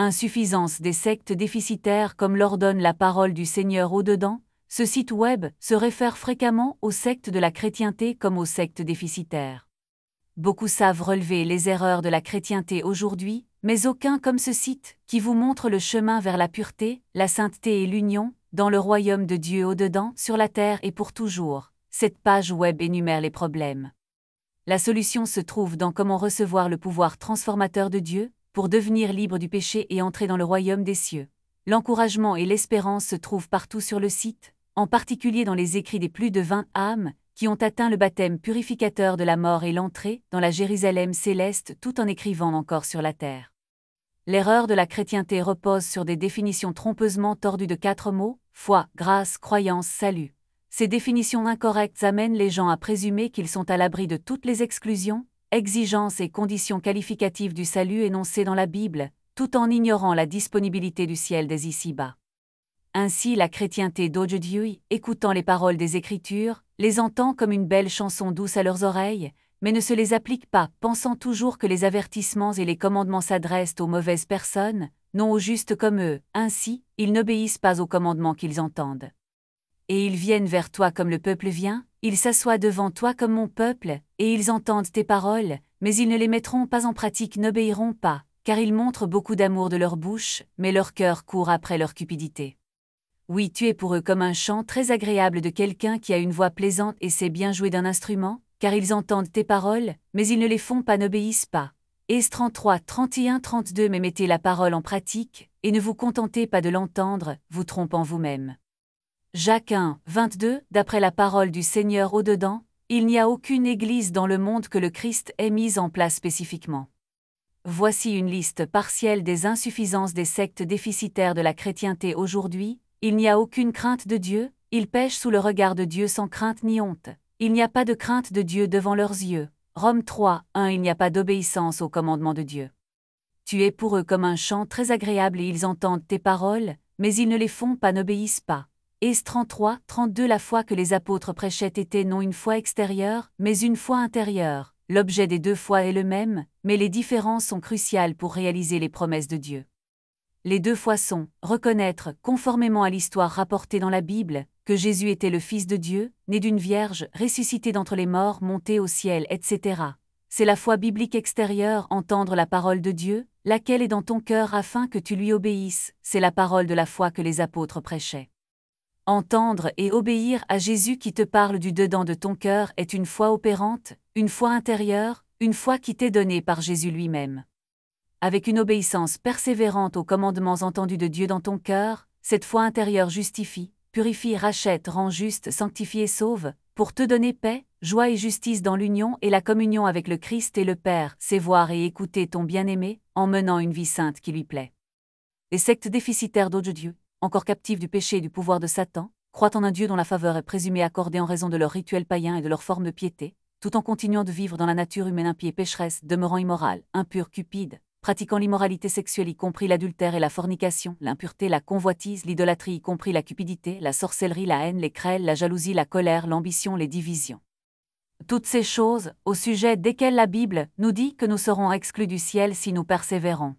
insuffisance des sectes déficitaires comme l'ordonne la parole du Seigneur au-dedans. Ce site web se réfère fréquemment aux sectes de la chrétienté comme aux sectes déficitaires. Beaucoup savent relever les erreurs de la chrétienté aujourd'hui, mais aucun comme ce site, qui vous montre le chemin vers la pureté, la sainteté et l'union, dans le royaume de Dieu au-dedans, sur la terre et pour toujours. Cette page web énumère les problèmes. La solution se trouve dans comment recevoir le pouvoir transformateur de Dieu, pour devenir libre du péché et entrer dans le royaume des cieux. L'encouragement et l'espérance se trouvent partout sur le site, en particulier dans les écrits des plus de 20 âmes, qui ont atteint le baptême purificateur de la mort et l'entrée dans la Jérusalem céleste tout en écrivant encore sur la terre. L'erreur de la chrétienté repose sur des définitions trompeusement tordues de 4 mots, foi, grâce, croyance, salut. Ces définitions incorrectes amènent les gens à présumer qu'ils sont à l'abri de toutes les exclusions, exigences et conditions qualificatives du salut énoncées dans la Bible, tout en ignorant la disponibilité du ciel dès ici-bas. Ainsi la chrétienté d'aujourd'hui, écoutant les paroles des Écritures, les entend comme une belle chanson douce à leurs oreilles, mais ne se les applique pas, pensant toujours que les avertissements et les commandements s'adressent aux mauvaises personnes, non aux justes comme eux. Ainsi, ils n'obéissent pas aux commandements qu'ils entendent. Et ils viennent vers toi comme le peuple vient, ils s'assoient devant toi comme mon peuple, et ils entendent tes paroles, mais ils ne les mettront pas en pratique, n'obéiront pas, car ils montrent beaucoup d'amour de leur bouche, mais leur cœur court après leur cupidité. Oui, tu es pour eux comme un chant très agréable de quelqu'un qui a une voix plaisante et sait bien jouer d'un instrument, car ils entendent tes paroles, mais ils ne les font pas, n'obéissent pas. Ès 33, 31, 32. Mais mettez la parole en pratique, et ne vous contentez pas de l'entendre, vous trompant vous-même. Jacques 1, 22. D'après la parole du Seigneur au-dedans, il n'y a aucune église dans le monde que le Christ ait mise en place spécifiquement. Voici une liste partielle des insuffisances des sectes déficitaires de la chrétienté aujourd'hui. Il n'y a aucune crainte de Dieu, ils pêchent sous le regard de Dieu sans crainte ni honte. Il n'y a pas de crainte de Dieu devant leurs yeux. Rome 3, 1. Il n'y a pas d'obéissance aux commandements de Dieu. Tu es pour eux comme un chant très agréable et ils entendent tes paroles, mais ils ne les font pas, n'obéissent pas. Ès 33, 32. La foi que les apôtres prêchaient était non une foi extérieure, mais une foi intérieure. L'objet des deux foi est le même, mais les différences sont cruciales pour réaliser les promesses de Dieu. Les deux foi sont reconnaître, conformément à l'histoire rapportée dans la Bible, que Jésus était le Fils de Dieu, né d'une vierge, ressuscité d'entre les morts, monté au ciel, etc. C'est la foi biblique extérieure, entendre la parole de Dieu, laquelle est dans ton cœur afin que tu lui obéisses, c'est la parole de la foi que les apôtres prêchaient. Entendre et obéir à Jésus qui te parle du dedans de ton cœur est une foi opérante, une foi intérieure, une foi qui t'est donnée par Jésus lui-même. Avec une obéissance persévérante aux commandements entendus de Dieu dans ton cœur, cette foi intérieure justifie, purifie, rachète, rend juste, sanctifie et sauve, pour te donner paix, joie et justice dans l'union et la communion avec le Christ et le Père, c'est voir et écouter ton bien-aimé, en menant une vie sainte qui lui plaît. Les sectes déficitaires d'aujourd'hui, encore captives du péché et du pouvoir de Satan, croient en un Dieu dont la faveur est présumée accordée en raison de leurs rituels païens et de leur forme de piété, tout en continuant de vivre dans la nature humaine impie et pécheresse, demeurant immorale, impure, cupide, pratiquant l'immoralité sexuelle y compris l'adultère et la fornication, l'impureté, la convoitise, l'idolâtrie y compris la cupidité, la sorcellerie, la haine, les querelles, la jalousie, la colère, l'ambition, les divisions. Toutes ces choses, au sujet desquelles la Bible nous dit que nous serons exclus du ciel si nous persévérons.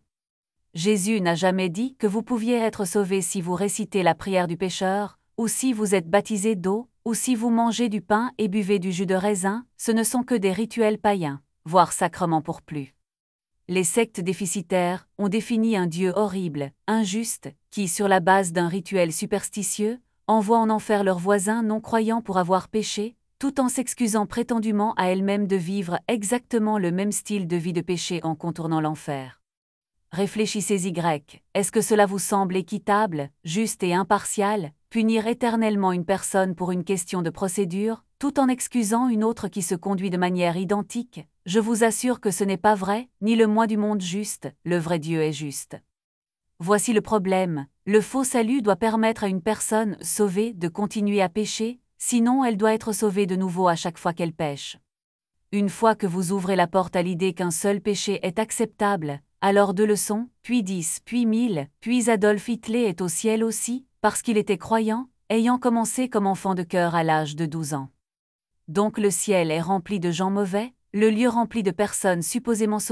Jésus n'a jamais dit que vous pouviez être sauvés si vous récitez la prière du pécheur, ou si vous êtes baptisé d'eau, ou si vous mangez du pain et buvez du jus de raisin, ce ne sont que des rituels païens, voire sacrements pour plus. Les sectes déficitaires ont défini un Dieu horrible, injuste, qui, sur la base d'un rituel superstitieux, envoie en enfer leurs voisins non-croyants pour avoir péché, tout en s'excusant prétendument à elles-mêmes de vivre exactement le même style de vie de péché en contournant l'enfer. Réfléchissez-y. Est-ce que cela vous semble équitable, juste et impartial, punir éternellement une personne pour une question de procédure, tout en excusant une autre qui se conduit de manière identique? Je vous assure que ce n'est pas vrai, ni le moins du monde juste, le vrai Dieu est juste. Voici le problème, le faux salut doit permettre à une personne sauvée de continuer à pécher, sinon elle doit être sauvée de nouveau à chaque fois qu'elle pêche. Une fois que vous ouvrez la porte à l'idée qu'un seul péché est acceptable, alors 2 leçons, puis 10, puis 1000, puis Adolf Hitler est au ciel aussi, parce qu'il était croyant, ayant commencé comme enfant de cœur à l'âge de 12 ans. Donc le ciel est rempli de gens mauvais, le lieu rempli de personnes supposément sauvées,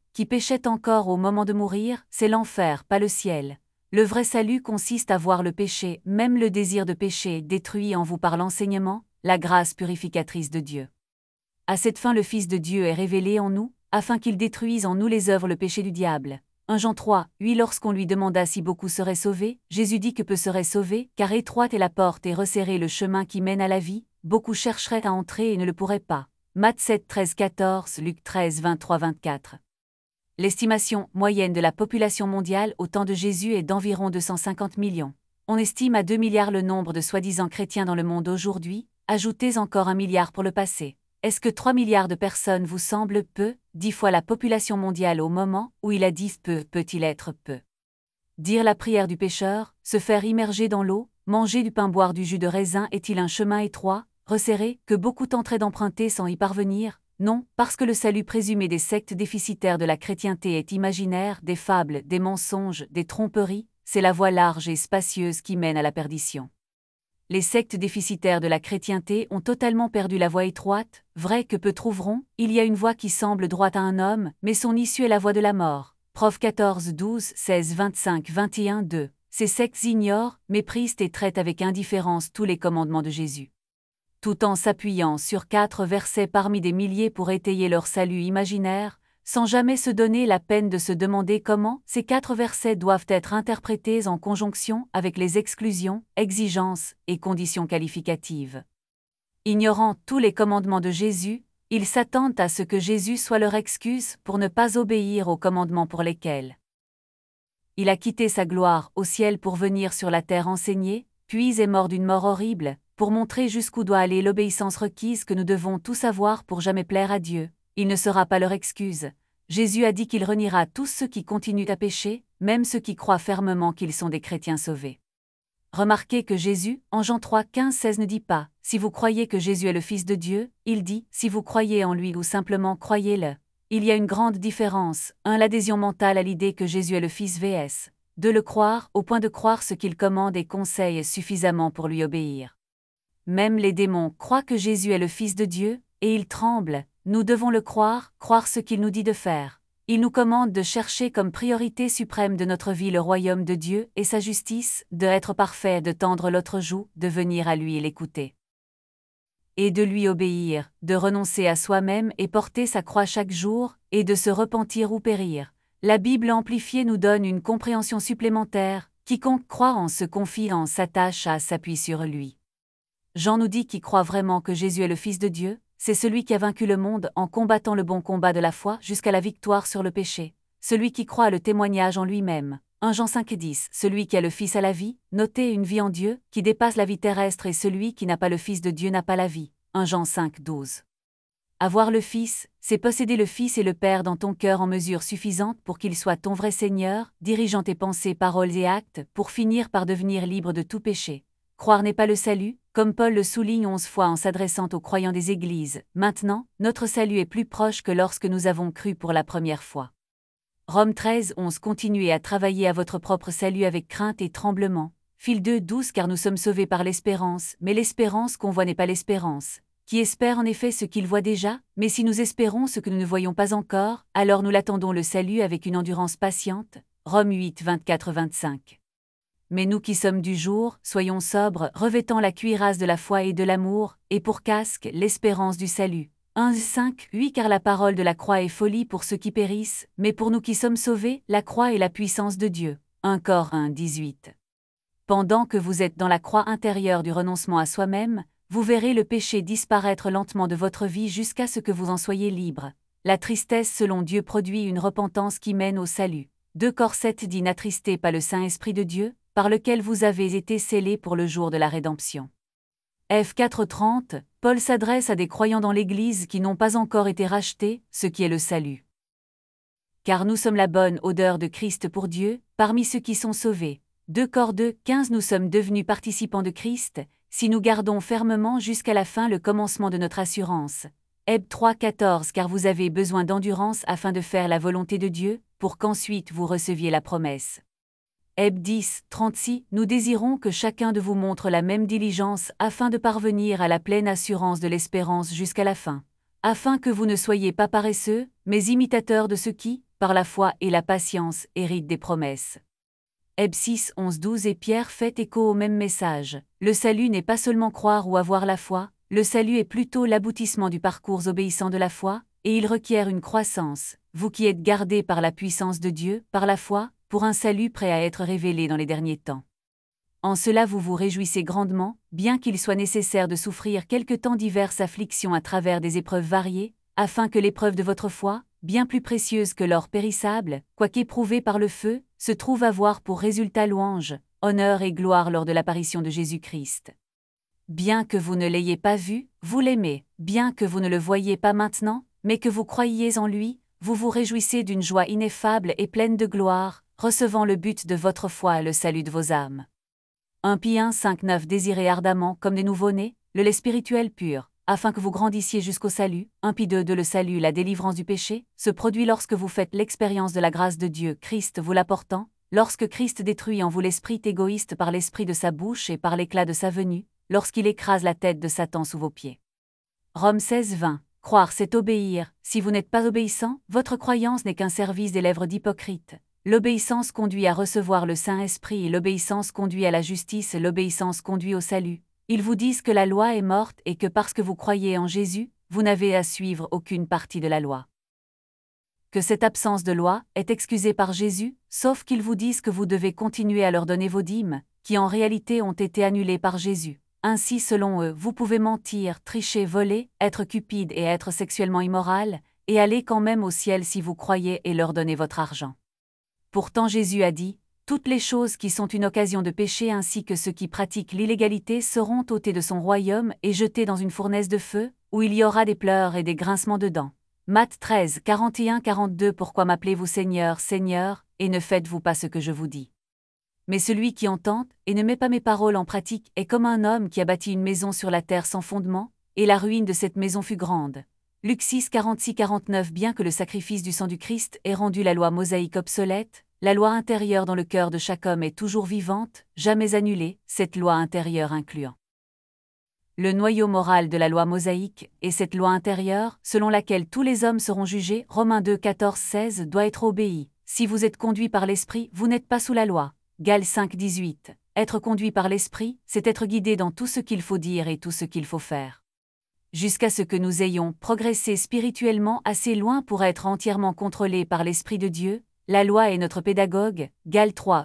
qui péchait encore au moment de mourir, c'est l'enfer, pas le ciel. Le vrai salut consiste à voir le péché, même le désir de péché, détruit en vous par l'enseignement, la grâce purificatrice de Dieu. À cette fin le Fils de Dieu est révélé en nous, afin qu'il détruise en nous les œuvres le péché du diable. 1 Jean 3, 8 Lorsqu'on lui demanda si beaucoup seraient sauvés, Jésus dit que peu seraient sauvés, car étroite est la porte et resserré le chemin qui mène à la vie, beaucoup chercheraient à entrer et ne le pourraient pas. Matthieu 7, 13, 14, Luc 13, 23, 24. L'estimation moyenne de la population mondiale au temps de Jésus est d'environ 250 millions. On estime à 2 milliards le nombre de soi-disant chrétiens dans le monde aujourd'hui, ajoutez encore 1 milliard pour le passé. Est-ce que 3 milliards de personnes vous semblent peu, 10 fois la population mondiale au moment où il a dit peu peut-il être peu? Dire la prière du pécheur, se faire immerger dans l'eau, manger du pain, boire du jus de raisin est-il un chemin étroit, resserré, que beaucoup tenteraient d'emprunter sans y parvenir? Non, parce que le salut présumé des sectes déficitaires de la chrétienté est imaginaire, des fables, des mensonges, des tromperies, c'est la voie large et spacieuse qui mène à la perdition. Les sectes déficitaires de la chrétienté ont totalement perdu la voie étroite, vrai que peu trouveront, il y a une voie qui semble droite à un homme, mais son issue est la voie de la mort. Prof 14, 12, 16, 25, 21, 2. Ces sectes ignorent, méprisent et traitent avec indifférence tous les commandements de Jésus. Tout en s'appuyant sur 4 versets parmi des milliers pour étayer leur salut imaginaire, sans jamais se donner la peine de se demander comment ces 4 versets doivent être interprétés en conjonction avec les exclusions, exigences et conditions qualificatives. Ignorant tous les commandements de Jésus, ils s'attendent à ce que Jésus soit leur excuse pour ne pas obéir aux commandements pour lesquels il a quitté sa gloire au ciel pour venir sur la terre enseigner, puis est mort d'une mort horrible, pour montrer jusqu'où doit aller l'obéissance requise que nous devons tous avoir pour jamais plaire à Dieu. Il ne sera pas leur excuse. Jésus a dit qu'il reniera tous ceux qui continuent à pécher, même ceux qui croient fermement qu'ils sont des chrétiens sauvés. Remarquez que Jésus, en Jean 3, 15, 16 ne dit pas « Si vous croyez que Jésus est le Fils de Dieu », il dit « Si vous croyez en lui ou simplement croyez-le ». Il y a une grande différence. 1. L'adhésion mentale à l'idée que Jésus est le Fils vs. 2. Le croire, au point de croire ce qu'il commande et conseille suffisamment pour lui obéir. Même les démons croient que Jésus est le Fils de Dieu, et ils tremblent. Nous devons le croire, croire ce qu'il nous dit de faire. Il nous commande de chercher comme priorité suprême de notre vie le royaume de Dieu et sa justice, de être parfait, de tendre l'autre joue, de venir à lui et l'écouter. Et de lui obéir, de renoncer à soi-même et porter sa croix chaque jour, et de se repentir ou périr. La Bible amplifiée nous donne une compréhension supplémentaire. Quiconque croit en se confie en s'attache à s'appuie sur lui. Jean nous dit qui croit vraiment que Jésus est le Fils de Dieu, c'est celui qui a vaincu le monde en combattant le bon combat de la foi jusqu'à la victoire sur le péché. Celui qui croit à le témoignage en lui-même. 1 Jean 5 et 10. Celui qui a le Fils a la vie, notez une vie en Dieu, qui dépasse la vie terrestre et celui qui n'a pas le Fils de Dieu n'a pas la vie. 1 Jean 5, 12. Avoir le Fils, c'est posséder le Fils et le Père dans ton cœur en mesure suffisante pour qu'il soit ton vrai Seigneur, dirigeant tes pensées, paroles et actes, pour finir par devenir libre de tout péché. Croire n'est pas le salut, comme Paul le souligne 11 fois en s'adressant aux croyants des églises. Maintenant, notre salut est plus proche que lorsque nous avons cru pour la première fois. Romains 13, 11. Continuez à travailler à votre propre salut avec crainte et tremblement. Phil 2, 12. Car nous sommes sauvés par l'espérance, mais l'espérance qu'on voit n'est pas l'espérance. Qui espère en effet ce qu'il voit déjà, mais si nous espérons ce que nous ne voyons pas encore, alors nous l'attendons le salut avec une endurance patiente. Romains 8, 24, 25. Mais nous qui sommes du jour, soyons sobres, revêtant la cuirasse de la foi et de l'amour, et pour casque, l'espérance du salut. 1, 5, 8. Car la parole de la croix est folie pour ceux qui périssent, mais pour nous qui sommes sauvés, la croix est la puissance de Dieu. 1 Cor 1, 18. Pendant que vous êtes dans la croix intérieure du renoncement à soi-même, vous verrez le péché disparaître lentement de votre vie jusqu'à ce que vous en soyez libre. La tristesse selon Dieu produit une repentance qui mène au salut. 2 Cor 7 dit n'attristez pas le Saint-Esprit de Dieu, par lequel vous avez été scellés pour le jour de la rédemption. F 4:30, Paul s'adresse à des croyants dans l'Église qui n'ont pas encore été rachetés, ce qui est le salut. Car nous sommes la bonne odeur de Christ pour Dieu, parmi ceux qui sont sauvés. 2 Cor 2, 15. Nous sommes devenus participants de Christ, si nous gardons fermement jusqu'à la fin le commencement de notre assurance. Heb 3, 14. Car vous avez besoin d'endurance afin de faire la volonté de Dieu, pour qu'ensuite vous receviez la promesse. Heb 10, 36. Nous désirons que chacun de vous montre la même diligence afin de parvenir à la pleine assurance de l'espérance jusqu'à la fin. Afin que vous ne soyez pas paresseux, mais imitateurs de ceux qui, par la foi et la patience, héritent des promesses. Heb 6, 11, 12 et Pierre fait écho au même message. Le salut n'est pas seulement croire ou avoir la foi, le salut est plutôt l'aboutissement du parcours obéissant de la foi, et il requiert une croissance, vous qui êtes gardés par la puissance de Dieu, par la foi, pour un salut prêt à être révélé dans les derniers temps. En cela vous vous réjouissez grandement, bien qu'il soit nécessaire de souffrir quelque temps diverses afflictions à travers des épreuves variées, afin que l'épreuve de votre foi, bien plus précieuse que l'or périssable, quoiqu'éprouvée par le feu, se trouve avoir pour résultat louange, honneur et gloire lors de l'apparition de Jésus-Christ. Bien que vous ne l'ayez pas vu, vous l'aimez, bien que vous ne le voyiez pas maintenant, mais que vous croyiez en lui, vous vous réjouissez d'une joie ineffable et pleine de gloire, recevant le but de votre foi, le salut de vos âmes. 1 Pi 1, 5, 9 Désirez ardemment, comme des nouveau-nés, le lait spirituel pur, afin que vous grandissiez jusqu'au salut. 1 Pi 2, le salut, la délivrance du péché, se produit lorsque vous faites l'expérience de la grâce de Dieu, Christ vous l'apportant, lorsque Christ détruit en vous l'esprit égoïste par l'esprit de sa bouche et par l'éclat de sa venue, lorsqu'il écrase la tête de Satan sous vos pieds. Romains 16, 20 Croire, c'est obéir. Si vous n'êtes pas obéissant, votre croyance n'est qu'un service des lèvres d'hypocrite. L'obéissance conduit à recevoir le Saint-Esprit et l'obéissance conduit à la justice, l'obéissance conduit au salut. Ils vous disent que la loi est morte et que parce que vous croyez en Jésus, vous n'avez à suivre aucune partie de la loi. Que cette absence de loi est excusée par Jésus, sauf qu'ils vous disent que vous devez continuer à leur donner vos dîmes, qui en réalité ont été annulées par Jésus. Ainsi, selon eux, vous pouvez mentir, tricher, voler, être cupide et être sexuellement immoral, et aller quand même au ciel si vous croyez et leur donnez votre argent. Pourtant Jésus a dit, « Toutes les choses qui sont une occasion de péché ainsi que ceux qui pratiquent l'illégalité seront ôtés de son royaume et jetés dans une fournaise de feu, où il y aura des pleurs et des grincements de dents. » Matthieu 13, 41-42 Pourquoi m'appelez-vous Seigneur, Seigneur, et ne faites-vous pas ce que je vous dis? Mais celui qui entend et ne met pas mes paroles en pratique est comme un homme qui a bâti une maison sur la terre sans fondement, et la ruine de cette maison fut grande. Luc 6, 46-49 Bien que le sacrifice du sang du Christ ait rendu la loi mosaïque obsolète, la loi intérieure dans le cœur de chaque homme est toujours vivante, jamais annulée, cette loi intérieure incluant le noyau moral de la loi mosaïque, et cette loi intérieure, selon laquelle tous les hommes seront jugés, Romains 2, 14-16 doit être obéie. Si vous êtes conduit par l'Esprit, vous n'êtes pas sous la loi. Galates 5, 18 Être conduit par l'Esprit, c'est être guidé dans tout ce qu'il faut dire et tout ce qu'il faut faire. Jusqu'à ce que nous ayons progressé spirituellement assez loin pour être entièrement contrôlés par l'Esprit de Dieu, la loi est notre pédagogue, Galates 3,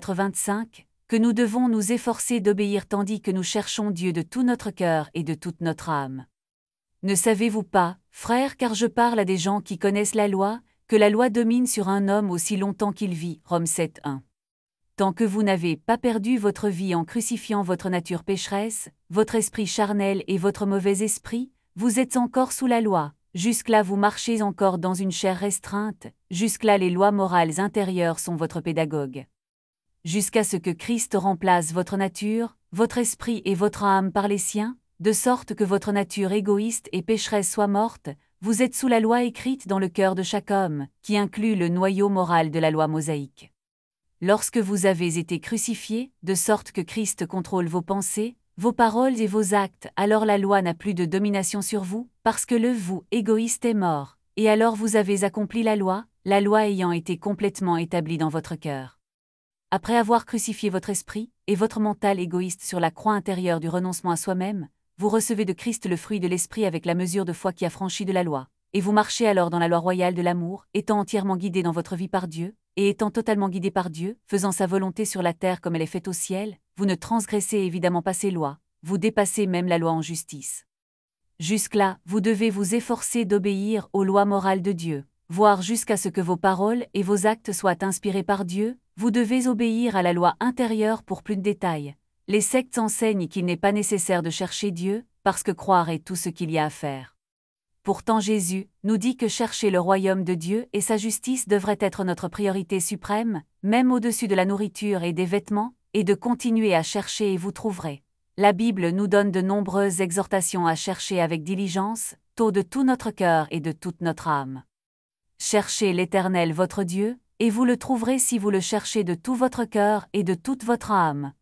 24-25, que nous devons nous efforcer d'obéir tandis que nous cherchons Dieu de tout notre cœur et de toute notre âme. Ne savez-vous pas, frères, car je parle à des gens qui connaissent la loi, que la loi domine sur un homme aussi longtemps qu'il vit, Romains 7, 1. Tant que vous n'avez pas perdu votre vie en crucifiant votre nature pécheresse, votre esprit charnel et votre mauvais esprit, vous êtes encore sous la loi. Jusque-là vous marchez encore dans une chair restreinte, jusque-là les lois morales intérieures sont votre pédagogue. Jusqu'à ce que Christ remplace votre nature, votre esprit et votre âme par les siens, de sorte que votre nature égoïste et pécheresse soit morte, vous êtes sous la loi écrite dans le cœur de chaque homme, qui inclut le noyau moral de la loi mosaïque. Lorsque vous avez été crucifiés, de sorte que Christ contrôle vos pensées, vos paroles et vos actes, alors la loi n'a plus de domination sur vous, parce que le vous égoïste est mort, et alors vous avez accompli la loi ayant été complètement établie dans votre cœur. Après avoir crucifié votre esprit et votre mental égoïste sur la croix intérieure du renoncement à soi-même, vous recevez de Christ le fruit de l'esprit avec la mesure de foi qui affranchit de la loi, et vous marchez alors dans la loi royale de l'amour, étant entièrement guidé dans votre vie par Dieu, et étant totalement guidé par Dieu, faisant sa volonté sur la terre comme elle est faite au ciel, vous ne transgressez évidemment pas ses lois, vous dépassez même la loi en justice. Jusque-là, vous devez vous efforcer d'obéir aux lois morales de Dieu, voire jusqu'à ce que vos paroles et vos actes soient inspirés par Dieu, vous devez obéir à la loi intérieure pour plus de détails. Les sectes enseignent qu'il n'est pas nécessaire de chercher Dieu, parce que croire est tout ce qu'il y a à faire. Pourtant Jésus nous dit que chercher le royaume de Dieu et sa justice devrait être notre priorité suprême, même au-dessus de la nourriture et des vêtements, et de continuer à chercher et vous trouverez. La Bible nous donne de nombreuses exhortations à chercher avec diligence, tôt de tout notre cœur et de toute notre âme. Cherchez l'Éternel votre Dieu, et vous le trouverez si vous le cherchez de tout votre cœur et de toute votre âme.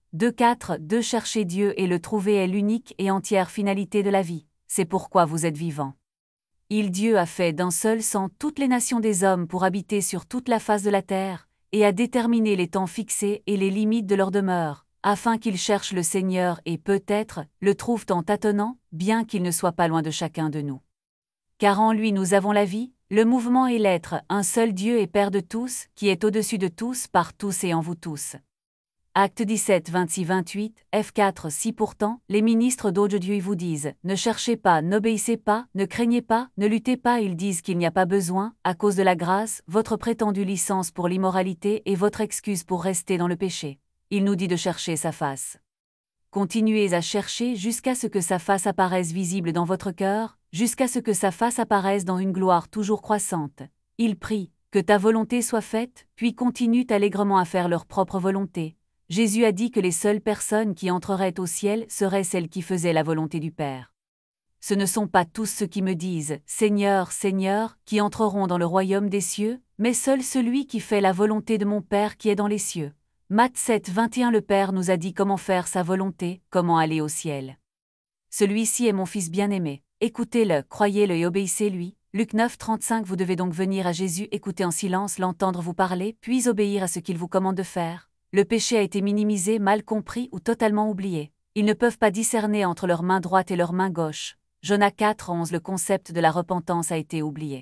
2-4 Chercher Dieu et le trouver est l'unique et entière finalité de la vie, c'est pourquoi vous êtes vivant. Dieu a fait d'un seul sang toutes les nations des hommes pour habiter sur toute la face de la terre, et a déterminé les temps fixés et les limites de leur demeure, afin qu'ils cherchent le Seigneur et peut-être le trouvent en tâtonnant, bien qu'il ne soit pas loin de chacun de nous. Car en lui nous avons la vie, le mouvement et l'être, un seul Dieu et Père de tous, qui est au-dessus de tous, par tous et en vous tous. Acte 17, 26-28, F4. Si pourtant, les ministres d'aujourd'hui vous disent, ne cherchez pas, n'obéissez pas, ne craignez pas, ne luttez pas, ils disent qu'il n'y a pas besoin, à cause de la grâce, votre prétendue licence pour l'immoralité et votre excuse pour rester dans le péché. Il nous dit de chercher sa face. Continuez à chercher jusqu'à ce que sa face apparaisse visible dans votre cœur, jusqu'à ce que sa face apparaisse dans une gloire toujours croissante. Il prie, que ta volonté soit faite, puis continuent allègrement à faire leur propre volonté. Jésus a dit que les seules personnes qui entreraient au ciel seraient celles qui faisaient la volonté du Père. Ce ne sont pas tous ceux qui me disent « Seigneur, Seigneur » qui entreront dans le royaume des cieux, mais seul celui qui fait la volonté de mon Père qui est dans les cieux. Matthieu 7, 21. Le Père nous a dit comment faire sa volonté, comment aller au ciel. Celui-ci est mon Fils bien-aimé. Écoutez-le, croyez-le et obéissez-lui. Luc 9, 35. Vous devez donc venir à Jésus, écouter en silence, l'entendre vous parler, puis obéir à ce qu'il vous commande de faire. Le péché a été minimisé, mal compris ou totalement oublié. Ils ne peuvent pas discerner entre leur main droite et leur main gauche. Jonas 4, 11. Le concept de la repentance a été oublié.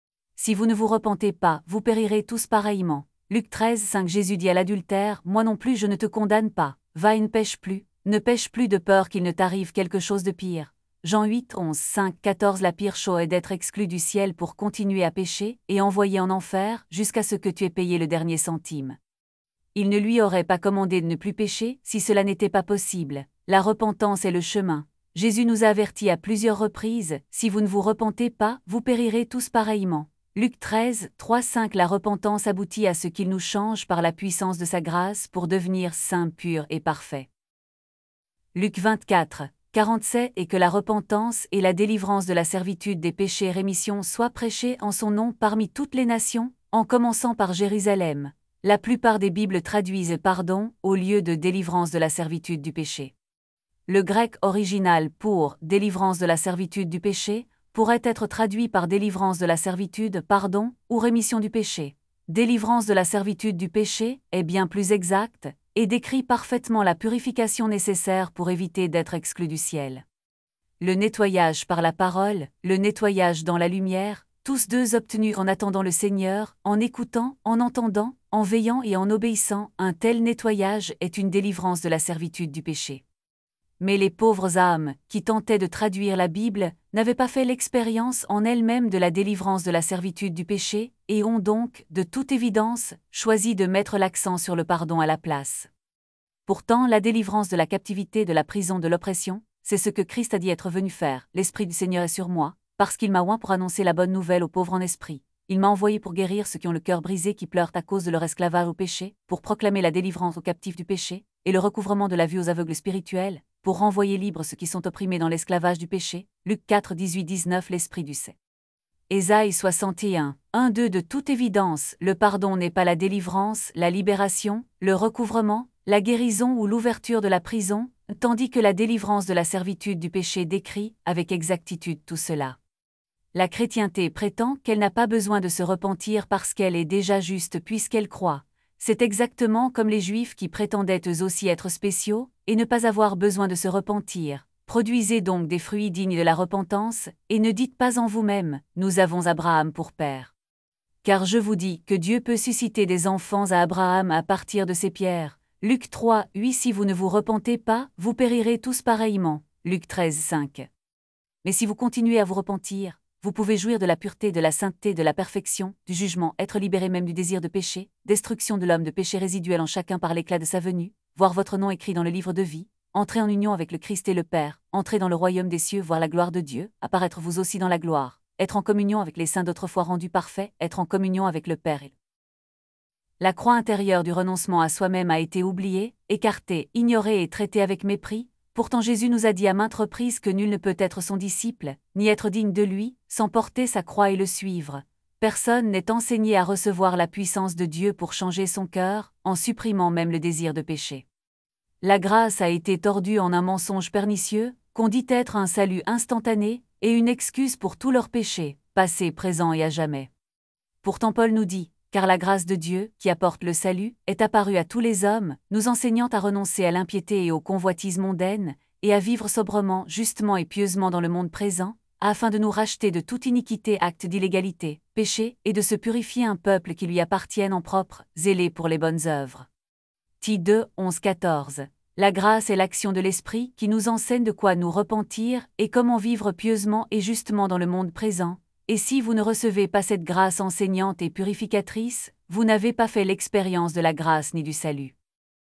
Si vous ne vous repentez pas, vous périrez tous pareillement. Luc 13, 5. Jésus dit à l'adultère, moi non plus je ne te condamne pas. Va et ne pêche plus de peur qu'il ne t'arrive quelque chose de pire. Jean 8, 11, 5, 14. La pire chose est d'être exclu du ciel pour continuer à pécher et envoyé en enfer jusqu'à ce que tu aies payé le dernier centime. Il ne lui aurait pas commandé de ne plus pécher si cela n'était pas possible. La repentance est le chemin. Jésus nous a avertis à plusieurs reprises, si vous ne vous repentez pas, vous périrez tous pareillement. Luc 13, 3, 5. La repentance aboutit à ce qu'il nous change par la puissance de sa grâce pour devenir saints, purs et parfaits. Luc 24, 47. Et que la repentance et la délivrance de la servitude des péchés et rémission soient prêchées en son nom parmi toutes les nations, en commençant par Jérusalem. La plupart des Bibles traduisent pardon au lieu de délivrance de la servitude du péché. Le grec original pour délivrance de la servitude du péché pourrait être traduit par délivrance de la servitude, pardon, ou rémission du péché. Délivrance de la servitude du péché est bien plus exact et décrit parfaitement la purification nécessaire pour éviter d'être exclu du ciel. Le nettoyage par la parole, le nettoyage dans la lumière, tous deux obtenus en attendant le Seigneur, en écoutant, en entendant, en veillant et en obéissant, un tel nettoyage est une délivrance de la servitude du péché. Mais les pauvres âmes, qui tentaient de traduire la Bible, n'avaient pas fait l'expérience en elles-mêmes de la délivrance de la servitude du péché, et ont donc, de toute évidence, choisi de mettre l'accent sur le pardon à la place. Pourtant, la délivrance de la captivité de la prison de l'oppression, c'est ce que Christ a dit être venu faire. L'Esprit du Seigneur est sur moi, parce qu'il m'a oint pour annoncer la bonne nouvelle aux pauvres en esprit. Il m'a envoyé pour guérir ceux qui ont le cœur brisé, qui pleurent à cause de leur esclavage au péché, pour proclamer la délivrance aux captifs du péché, et le recouvrement de la vue aux aveugles spirituels, pour renvoyer libres ceux qui sont opprimés dans l'esclavage du péché. Luc 4, 18, 19. L'Esprit du Seigneur. Ésaïe 61, 1-2. De toute évidence, le pardon n'est pas la délivrance, la libération, le recouvrement, la guérison ou l'ouverture de la prison, tandis que la délivrance de la servitude du péché décrit, avec exactitude, tout cela. La chrétienté prétend qu'elle n'a pas besoin de se repentir parce qu'elle est déjà juste puisqu'elle croit. C'est exactement comme les Juifs qui prétendaient eux aussi être spéciaux, et ne pas avoir besoin de se repentir. Produisez donc des fruits dignes de la repentance, et ne dites pas en vous-même, nous avons Abraham pour père. Car je vous dis que Dieu peut susciter des enfants à Abraham à partir de ces pierres. Luc 3, 8. Si vous ne vous repentez pas, vous périrez tous pareillement. Luc 13, 5. Mais si vous continuez à vous repentir, vous pouvez jouir de la pureté, de la sainteté, de la perfection, du jugement, être libéré même du désir de péché, destruction de l'homme de péché résiduel en chacun par l'éclat de sa venue, voir votre nom écrit dans le livre de vie, entrer en union avec le Christ et le Père, entrer dans le royaume des cieux, voir la gloire de Dieu, apparaître vous aussi dans la gloire, être en communion avec les saints d'autrefois rendus parfaits, être en communion avec le Père. La croix intérieure du renoncement à soi-même a été oubliée, écartée, ignorée et traitée avec mépris. Pourtant Jésus nous a dit à maintes reprises que nul ne peut être son disciple, ni être digne de lui, sans porter sa croix et le suivre. Personne n'est enseigné à recevoir la puissance de Dieu pour changer son cœur, en supprimant même le désir de péché. La grâce a été tordue en un mensonge pernicieux, qu'on dit être un salut instantané, et une excuse pour tous leurs péchés, passés, présents et à jamais. Pourtant Paul nous dit, car la grâce de Dieu, qui apporte le salut, est apparue à tous les hommes, nous enseignant à renoncer à l'impiété et aux convoitises mondaines, et à vivre sobrement, justement et pieusement dans le monde présent, afin de nous racheter de toute iniquité, acte d'illégalité, péché, et de se purifier un peuple qui lui appartienne en propre, zélé pour les bonnes œuvres. Tite 2, 11-14. La grâce est l'action de l'Esprit qui nous enseigne de quoi nous repentir et comment vivre pieusement et justement dans le monde présent. Et si vous ne recevez pas cette grâce enseignante et purificatrice, vous n'avez pas fait l'expérience de la grâce ni du salut.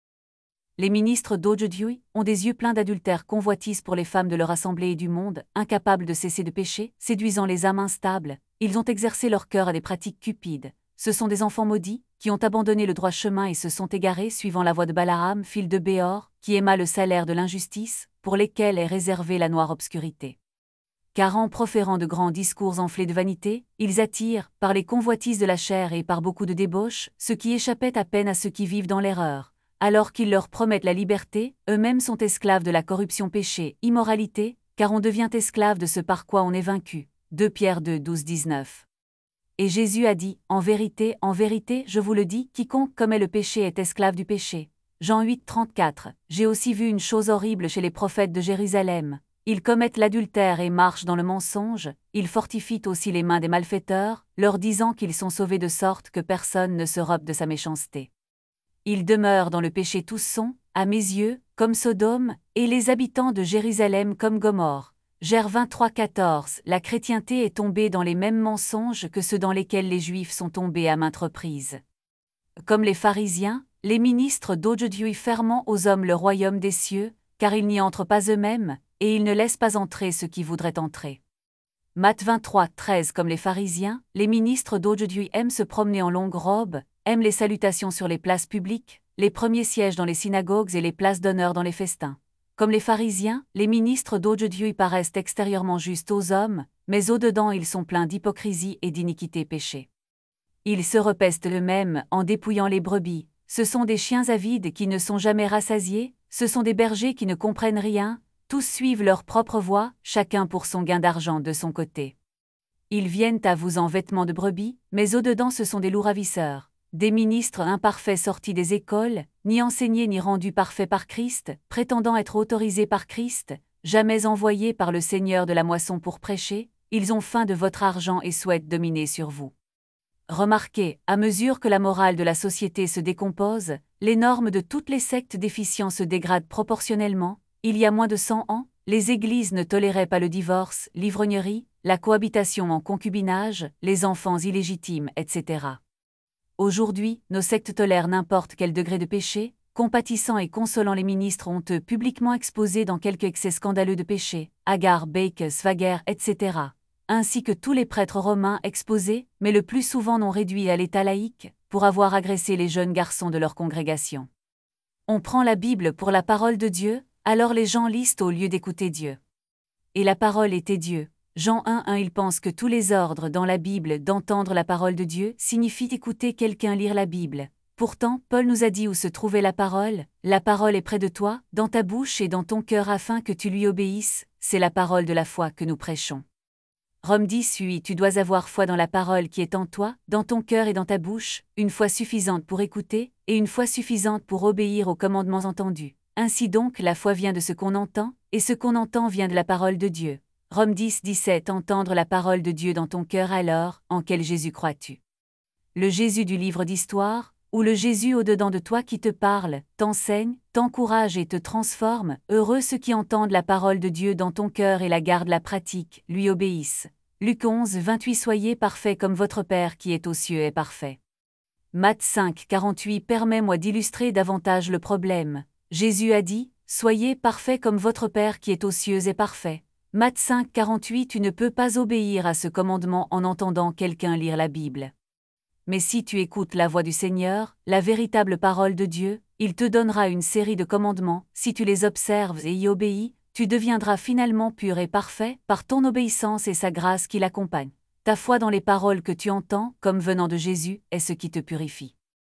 Les ministres d'aujourd'hui ont des yeux pleins d'adultère, convoitise pour les femmes de leur assemblée et du monde, incapables de cesser de pécher, séduisant les âmes instables, ils ont exercé leur cœur à des pratiques cupides. Ce sont des enfants maudits, qui ont abandonné le droit chemin et se sont égarés suivant la voie de Balaam, fils de Béor, qui aima le salaire de l'injustice, pour lesquels est réservée la noire obscurité. Car en proférant de grands discours enflés de vanité, ils attirent, par les convoitises de la chair et par beaucoup de débauches, ceux qui échappaient à peine à ceux qui vivent dans l'erreur. Alors qu'ils leur promettent la liberté, eux-mêmes sont esclaves de la corruption, péché, immoralité, car on devient esclave de ce par quoi on est vaincu. 2 Pierre 2, 12-19. Et Jésus a dit, en vérité, je vous le dis, quiconque commet le péché est esclave du péché. Jean 8, 34. J'ai aussi vu une chose horrible chez les prophètes de Jérusalem. Ils commettent l'adultère et marchent dans le mensonge, ils fortifient aussi les mains des malfaiteurs, leur disant qu'ils sont sauvés de sorte que personne ne se robe de sa méchanceté. Ils demeurent dans le péché, tous sont, à mes yeux, comme Sodome, et les habitants de Jérusalem comme Gomorrhe. Jer 23, 14. La chrétienté est tombée dans les mêmes mensonges que ceux dans lesquels les Juifs sont tombés à maintes reprises. Comme les pharisiens, les ministres d'aujourd'hui ferment aux hommes le royaume des cieux, car ils n'y entrent pas eux-mêmes, et ils ne laissent pas entrer ceux qui voudraient entrer. Matthieu 23, 13. Comme les pharisiens, les ministres d'aujourd'hui aiment se promener en longue robe, aiment les salutations sur les places publiques, les premiers sièges dans les synagogues et les places d'honneur dans les festins. Comme les pharisiens, les ministres d'aujourd'hui paraissent extérieurement justes aux hommes, mais au-dedans ils sont pleins d'hypocrisie et d'iniquité, péché. Ils se repestent eux-mêmes en dépouillant les brebis, ce sont des chiens avides qui ne sont jamais rassasiés, ce sont des bergers qui ne comprennent rien, tous suivent leur propre voie, chacun pour son gain d'argent de son côté. Ils viennent à vous en vêtements de brebis, mais au-dedans ce sont des loups ravisseurs. Des ministres imparfaits sortis des écoles, ni enseignés ni rendus parfaits par Christ, prétendant être autorisés par Christ, jamais envoyés par le Seigneur de la moisson pour prêcher, ils ont faim de votre argent et souhaitent dominer sur vous. Remarquez, à mesure que la morale de la société se décompose, les normes de toutes les sectes déficientes se dégradent proportionnellement. Il y a moins de 100 ans, les églises ne toléraient pas le divorce, l'ivrognerie, la cohabitation en concubinage, les enfants illégitimes, etc. Aujourd'hui, nos sectes tolèrent n'importe quel degré de péché, compatissant et consolant les ministres honteux publiquement exposés dans quelques excès scandaleux de péché, hagards, beiques, swaggers, etc., ainsi que tous les prêtres romains exposés, mais le plus souvent non réduits à l'état laïque, pour avoir agressé les jeunes garçons de leur congrégation. On prend la Bible pour la parole de Dieu, alors les gens lisent au lieu d'écouter Dieu. Et la parole était Dieu. Jean 1:1. Ils pensent que tous les ordres dans la Bible d'entendre la parole de Dieu signifient écouter quelqu'un lire la Bible. Pourtant, Paul nous a dit où se trouvait la parole est près de toi, dans ta bouche et dans ton cœur afin que tu lui obéisses, c'est la parole de la foi que nous prêchons. Rome 10:8. Tu dois avoir foi dans la parole qui est en toi, dans ton cœur et dans ta bouche, une foi suffisante pour écouter, et une foi suffisante pour obéir aux commandements entendus. Ainsi donc la foi vient de ce qu'on entend, et ce qu'on entend vient de la parole de Dieu. Rome 10:17. Entendre la parole de Dieu dans ton cœur alors, en quel Jésus crois-tu? Le Jésus du livre d'histoire, ou le Jésus au-dedans de toi qui te parle, t'enseigne, t'encourage et te transforme, heureux ceux qui entendent la parole de Dieu dans ton cœur et la gardent, la pratiquent, lui obéissent. Luc 11:28. Soyez parfaits comme votre Père qui est aux cieux est parfait. Matthieu 5:48. Permets-moi d'illustrer davantage le problème. Jésus a dit, soyez parfaits comme votre Père qui est aux cieux est parfait. Matthieu 5:48. Tu ne peux pas obéir à ce commandement en entendant quelqu'un lire la Bible. Mais si tu écoutes la voix du Seigneur, la véritable parole de Dieu, il te donnera une série de commandements, si tu les observes et y obéis, tu deviendras finalement pur et parfait par ton obéissance et sa grâce qui l'accompagne. Ta foi dans les paroles que tu entends, comme venant de Jésus, est ce qui te purifie.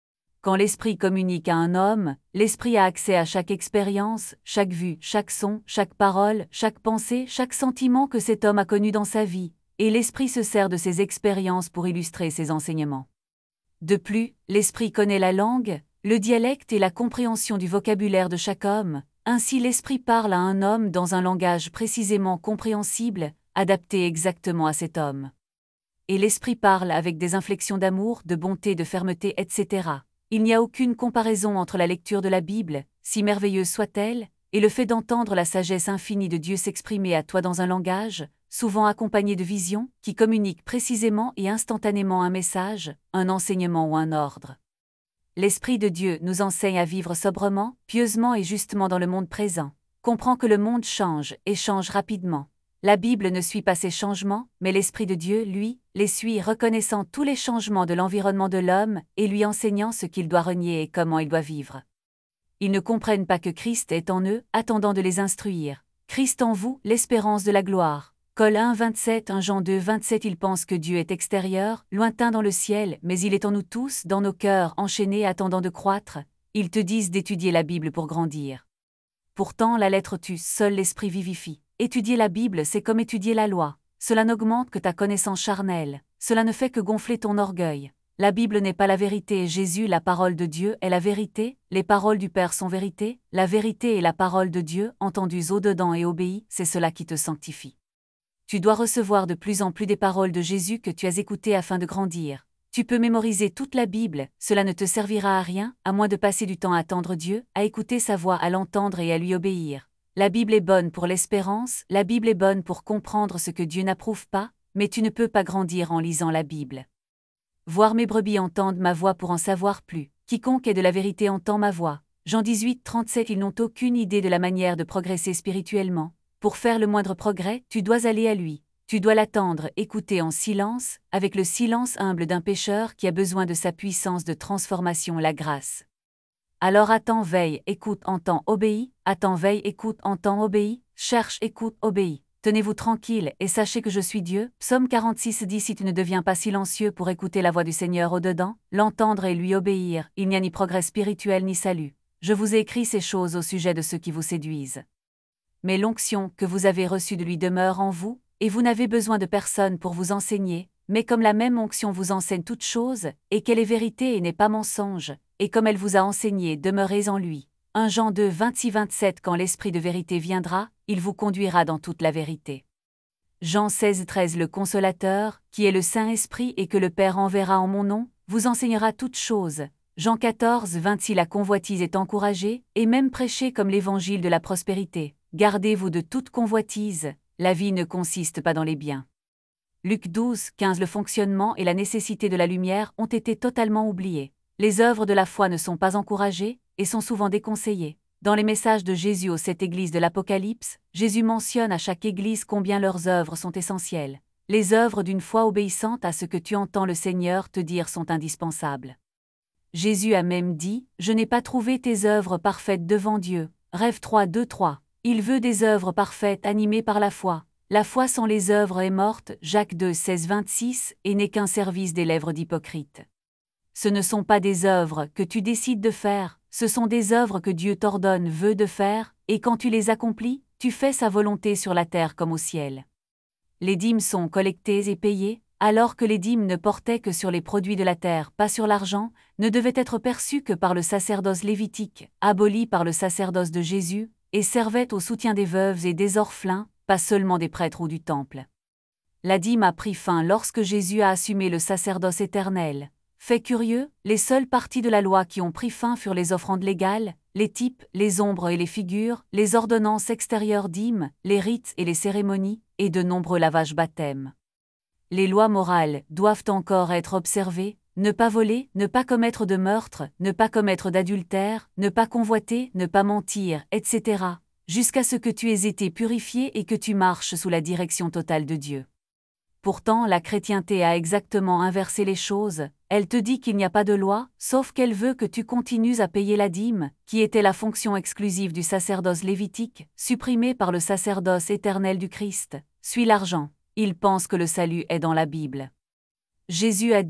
Quand l'esprit communique à un homme, l'esprit a accès à chaque expérience, chaque vue, chaque son, chaque parole, chaque pensée, chaque sentiment que cet homme a connu dans sa vie, et l'esprit se sert de ces expériences pour illustrer ses enseignements. De plus, l'esprit connaît la langue, le dialecte et la compréhension du vocabulaire de chaque homme, ainsi l'esprit parle à un homme dans un langage précisément compréhensible, adapté exactement à cet homme. Et l'esprit parle avec des inflexions d'amour, de bonté, de fermeté, etc. Il n'y a aucune comparaison entre la lecture de la Bible, si merveilleuse soit-elle, et le fait d'entendre la sagesse infinie de Dieu s'exprimer à toi dans un langage, souvent accompagné de visions, qui communiquent précisément et instantanément un message, un enseignement ou un ordre. L'Esprit de Dieu nous enseigne à vivre sobrement, pieusement et justement dans le monde présent. Comprend que le monde change et change rapidement. La Bible ne suit pas ces changements, mais l'Esprit de Dieu, lui, les suit reconnaissant tous les changements de l'environnement de l'homme et lui enseignant ce qu'il doit renier et comment il doit vivre. Ils ne comprennent pas que Christ est en eux, attendant de les instruire. Christ en vous, l'espérance de la gloire. Col 1, 27, 1 Jean 2, 27. Ils pensent que Dieu est extérieur, lointain dans le ciel, mais il est en nous tous, dans nos cœurs, enchaînés, attendant de croître. Ils te disent d'étudier la Bible pour grandir. Pourtant, la lettre tue, seul l'esprit vivifie. Étudier la Bible, c'est comme étudier la loi. Cela n'augmente que ta connaissance charnelle. Cela ne fait que gonfler ton orgueil. La Bible n'est pas la vérité et Jésus, la parole de Dieu, est la vérité, les paroles du Père sont vérité, la vérité et la parole de Dieu, entendues au-dedans et obéies, c'est cela qui te sanctifie. Tu dois recevoir de plus en plus des paroles de Jésus que tu as écoutées afin de grandir. Tu peux mémoriser toute la Bible, cela ne te servira à rien, à moins de passer du temps à attendre Dieu, à écouter sa voix, à l'entendre et à lui obéir. La Bible est bonne pour l'espérance, la Bible est bonne pour comprendre ce que Dieu n'approuve pas, mais tu ne peux pas grandir en lisant la Bible. Voir mes brebis entendent ma voix pour en savoir plus. Quiconque est de la vérité entend ma voix. Jean 18, 37. Ils n'ont aucune idée de la manière de progresser spirituellement. Pour faire le moindre progrès, tu dois aller à lui. Tu dois l'attendre, écouter en silence, avec le silence humble d'un pécheur qui a besoin de sa puissance de transformation, la grâce. Alors attends, veille, écoute, entends, obéis, attends, veille, écoute, entends, obéis, cherche, écoute, obéis. Tenez-vous tranquille et sachez que je suis Dieu. Psaume 46 dit si tu ne deviens pas silencieux pour écouter la voix du Seigneur au-dedans, l'entendre et lui obéir, il n'y a ni progrès spirituel ni salut. Je vous ai écrit ces choses au sujet de ceux qui vous séduisent. Mais l'onction que vous avez reçue de lui demeure en vous, et vous n'avez besoin de personne pour vous enseigner, mais comme la même onction vous enseigne toutes choses, et qu'elle est vérité et n'est pas mensonge, et comme elle vous a enseigné, demeurez en lui. 1 Jean 2, 26-27. Quand l'Esprit de vérité viendra, il vous conduira dans toute la vérité. Jean 16, 13. Le Consolateur, qui est le Saint-Esprit et que le Père enverra en mon nom, vous enseignera toutes choses. Jean 14, 26. La convoitise est encouragée, et même prêchée comme l'évangile de la prospérité. Gardez-vous de toute convoitise, la vie ne consiste pas dans les biens. Luc 12, 15. Le fonctionnement et la nécessité de la lumière ont été totalement oubliés. Les œuvres de la foi ne sont pas encouragées, et sont souvent déconseillées. Dans les messages de Jésus aux 7 églises de l'Apocalypse, Jésus mentionne à chaque église combien leurs œuvres sont essentielles. Les œuvres d'une foi obéissante à ce que tu entends le Seigneur te dire sont indispensables. Jésus a même dit « Je n'ai pas trouvé tes œuvres parfaites devant Dieu ». Rêve 3, 2, 3. Il veut des œuvres parfaites animées par la foi. La foi sans les œuvres est morte, Jacques 2, 16, 26, et n'est qu'un service des lèvres d'hypocrite. Ce ne sont pas des œuvres que tu décides de faire, ce sont des œuvres que Dieu t'ordonne, veut de faire, et quand tu les accomplis, tu fais sa volonté sur la terre comme au ciel. Les dîmes sont collectées et payées, alors que les dîmes ne portaient que sur les produits de la terre, pas sur l'argent, ne devaient être perçues que par le sacerdoce lévitique, aboli par le sacerdoce de Jésus, et servaient au soutien des veuves et des orphelins, pas seulement des prêtres ou du temple. La dîme a pris fin lorsque Jésus a assumé le sacerdoce éternel. Fait curieux, les seules parties de la loi qui ont pris fin furent les offrandes légales, les types, les ombres et les figures, les ordonnances extérieures dîmes, les rites et les cérémonies, et de nombreux lavages baptêmes. Les lois morales doivent encore être observées, ne pas voler, ne pas commettre de meurtre, ne pas commettre d'adultère, ne pas convoiter, ne pas mentir, etc., jusqu'à ce que tu aies été purifié et que tu marches sous la direction totale de Dieu. Pourtant, la chrétienté a exactement inversé les choses, elle te dit qu'il n'y a pas de loi, sauf qu'elle veut que tu continues à payer la dîme, qui était la fonction exclusive du sacerdoce lévitique, supprimée par le sacerdoce éternel du Christ. Suis l'argent. Il pense que le salut est dans la Bible. Jésus a dit,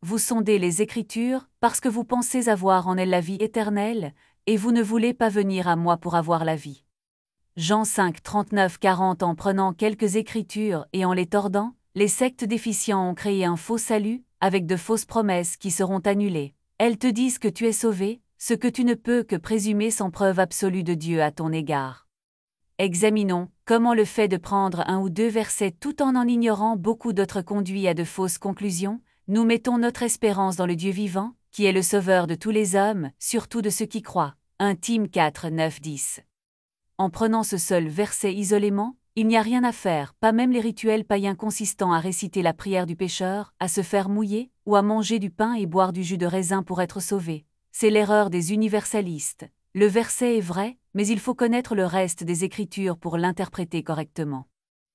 vous sondez les Écritures, parce que vous pensez avoir en elles la vie éternelle, et vous ne voulez pas venir à moi pour avoir la vie. Jean 5, 39-40. En prenant quelques Écritures et en les tordant, les sectes déficients ont créé un faux salut, avec de fausses promesses qui seront annulées. Elles te disent que tu es sauvé, ce que tu ne peux que présumer sans preuve absolue de Dieu à ton égard. Examinons comment le fait de prendre un ou deux versets tout en ignorant beaucoup d'autres conduit à de fausses conclusions. Nous mettons notre espérance dans le Dieu vivant, qui est le sauveur de tous les hommes, surtout de ceux qui croient. 1 Tim 4, 9, 10. En prenant ce seul verset isolément, il n'y a rien à faire, pas même les rituels païens consistant à réciter la prière du pécheur, à se faire mouiller, ou à manger du pain et boire du jus de raisin pour être sauvé. C'est l'erreur des universalistes. Le verset est vrai, mais il faut connaître le reste des Écritures pour l'interpréter correctement.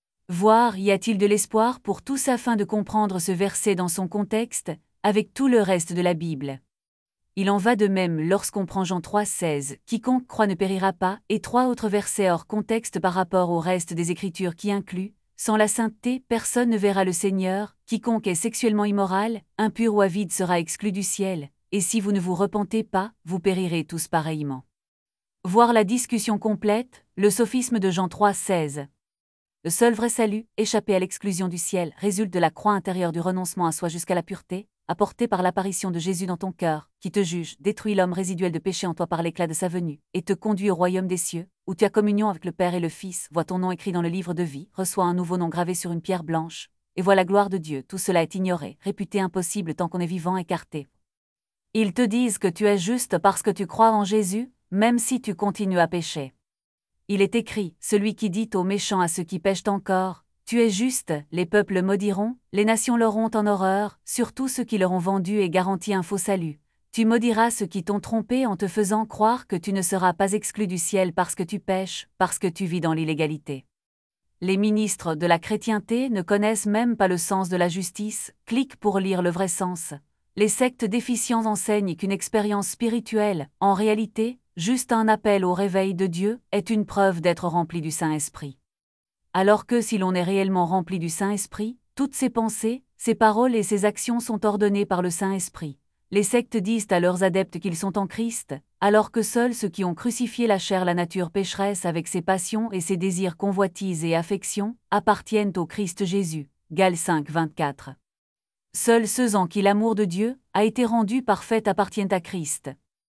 Voir y a-t-il de l'espoir pour tous afin de comprendre ce verset dans son contexte, avec tout le reste de la Bible. Il en va de même lorsqu'on prend Jean 3, 16, quiconque croit ne périra pas, et 3 autres versets hors contexte par rapport au reste des Écritures qui incluent, sans la sainteté, personne ne verra le Seigneur, quiconque est sexuellement immoral, impur ou avide sera exclu du ciel, et si vous ne vous repentez pas, vous périrez tous pareillement. Voir la discussion complète, le sophisme de Jean 3, 16. Le seul vrai salut, échapper à l'exclusion du ciel, résulte de la croix intérieure du renoncement à soi jusqu'à la pureté, apportée par l'apparition de Jésus dans ton cœur, qui te juge, détruit l'homme résiduel de péché en toi par l'éclat de sa venue, et te conduit au royaume des cieux, où tu as communion avec le Père et le Fils, vois ton nom écrit dans le livre de vie, reçois un nouveau nom gravé sur une pierre blanche, et vois la gloire de Dieu. Tout cela est ignoré, réputé impossible tant qu'on est vivant, écarté. Ils te disent que tu es juste parce que tu crois en Jésus, même si tu continues à pécher. Il est écrit, celui qui dit aux méchants à ceux qui pêchent encore, tu es juste, les peuples maudiront, les nations l'auront en horreur, surtout ceux qui leur ont vendu et garanti un faux salut. Tu maudiras ceux qui t'ont trompé en te faisant croire que tu ne seras pas exclu du ciel parce que tu pêches, parce que tu vis dans l'illégalité. Les ministres de la chrétienté ne connaissent même pas le sens de la justice, clique pour lire le vrai sens. Les sectes déficients enseignent qu'une expérience spirituelle, en réalité, juste un appel au réveil de Dieu, est une preuve d'être rempli du Saint-Esprit. Alors que si l'on est réellement rempli du Saint-Esprit, toutes ses pensées, ses paroles et ses actions sont ordonnées par le Saint-Esprit. Les sectes disent à leurs adeptes qu'ils sont en Christ, alors que seuls ceux qui ont crucifié la chair, la nature pécheresse avec ses passions et ses désirs, convoitises et affections, appartiennent au Christ Jésus. Galates 5, 24. Seuls ceux en qui l'amour de Dieu a été rendu parfait appartiennent à Christ.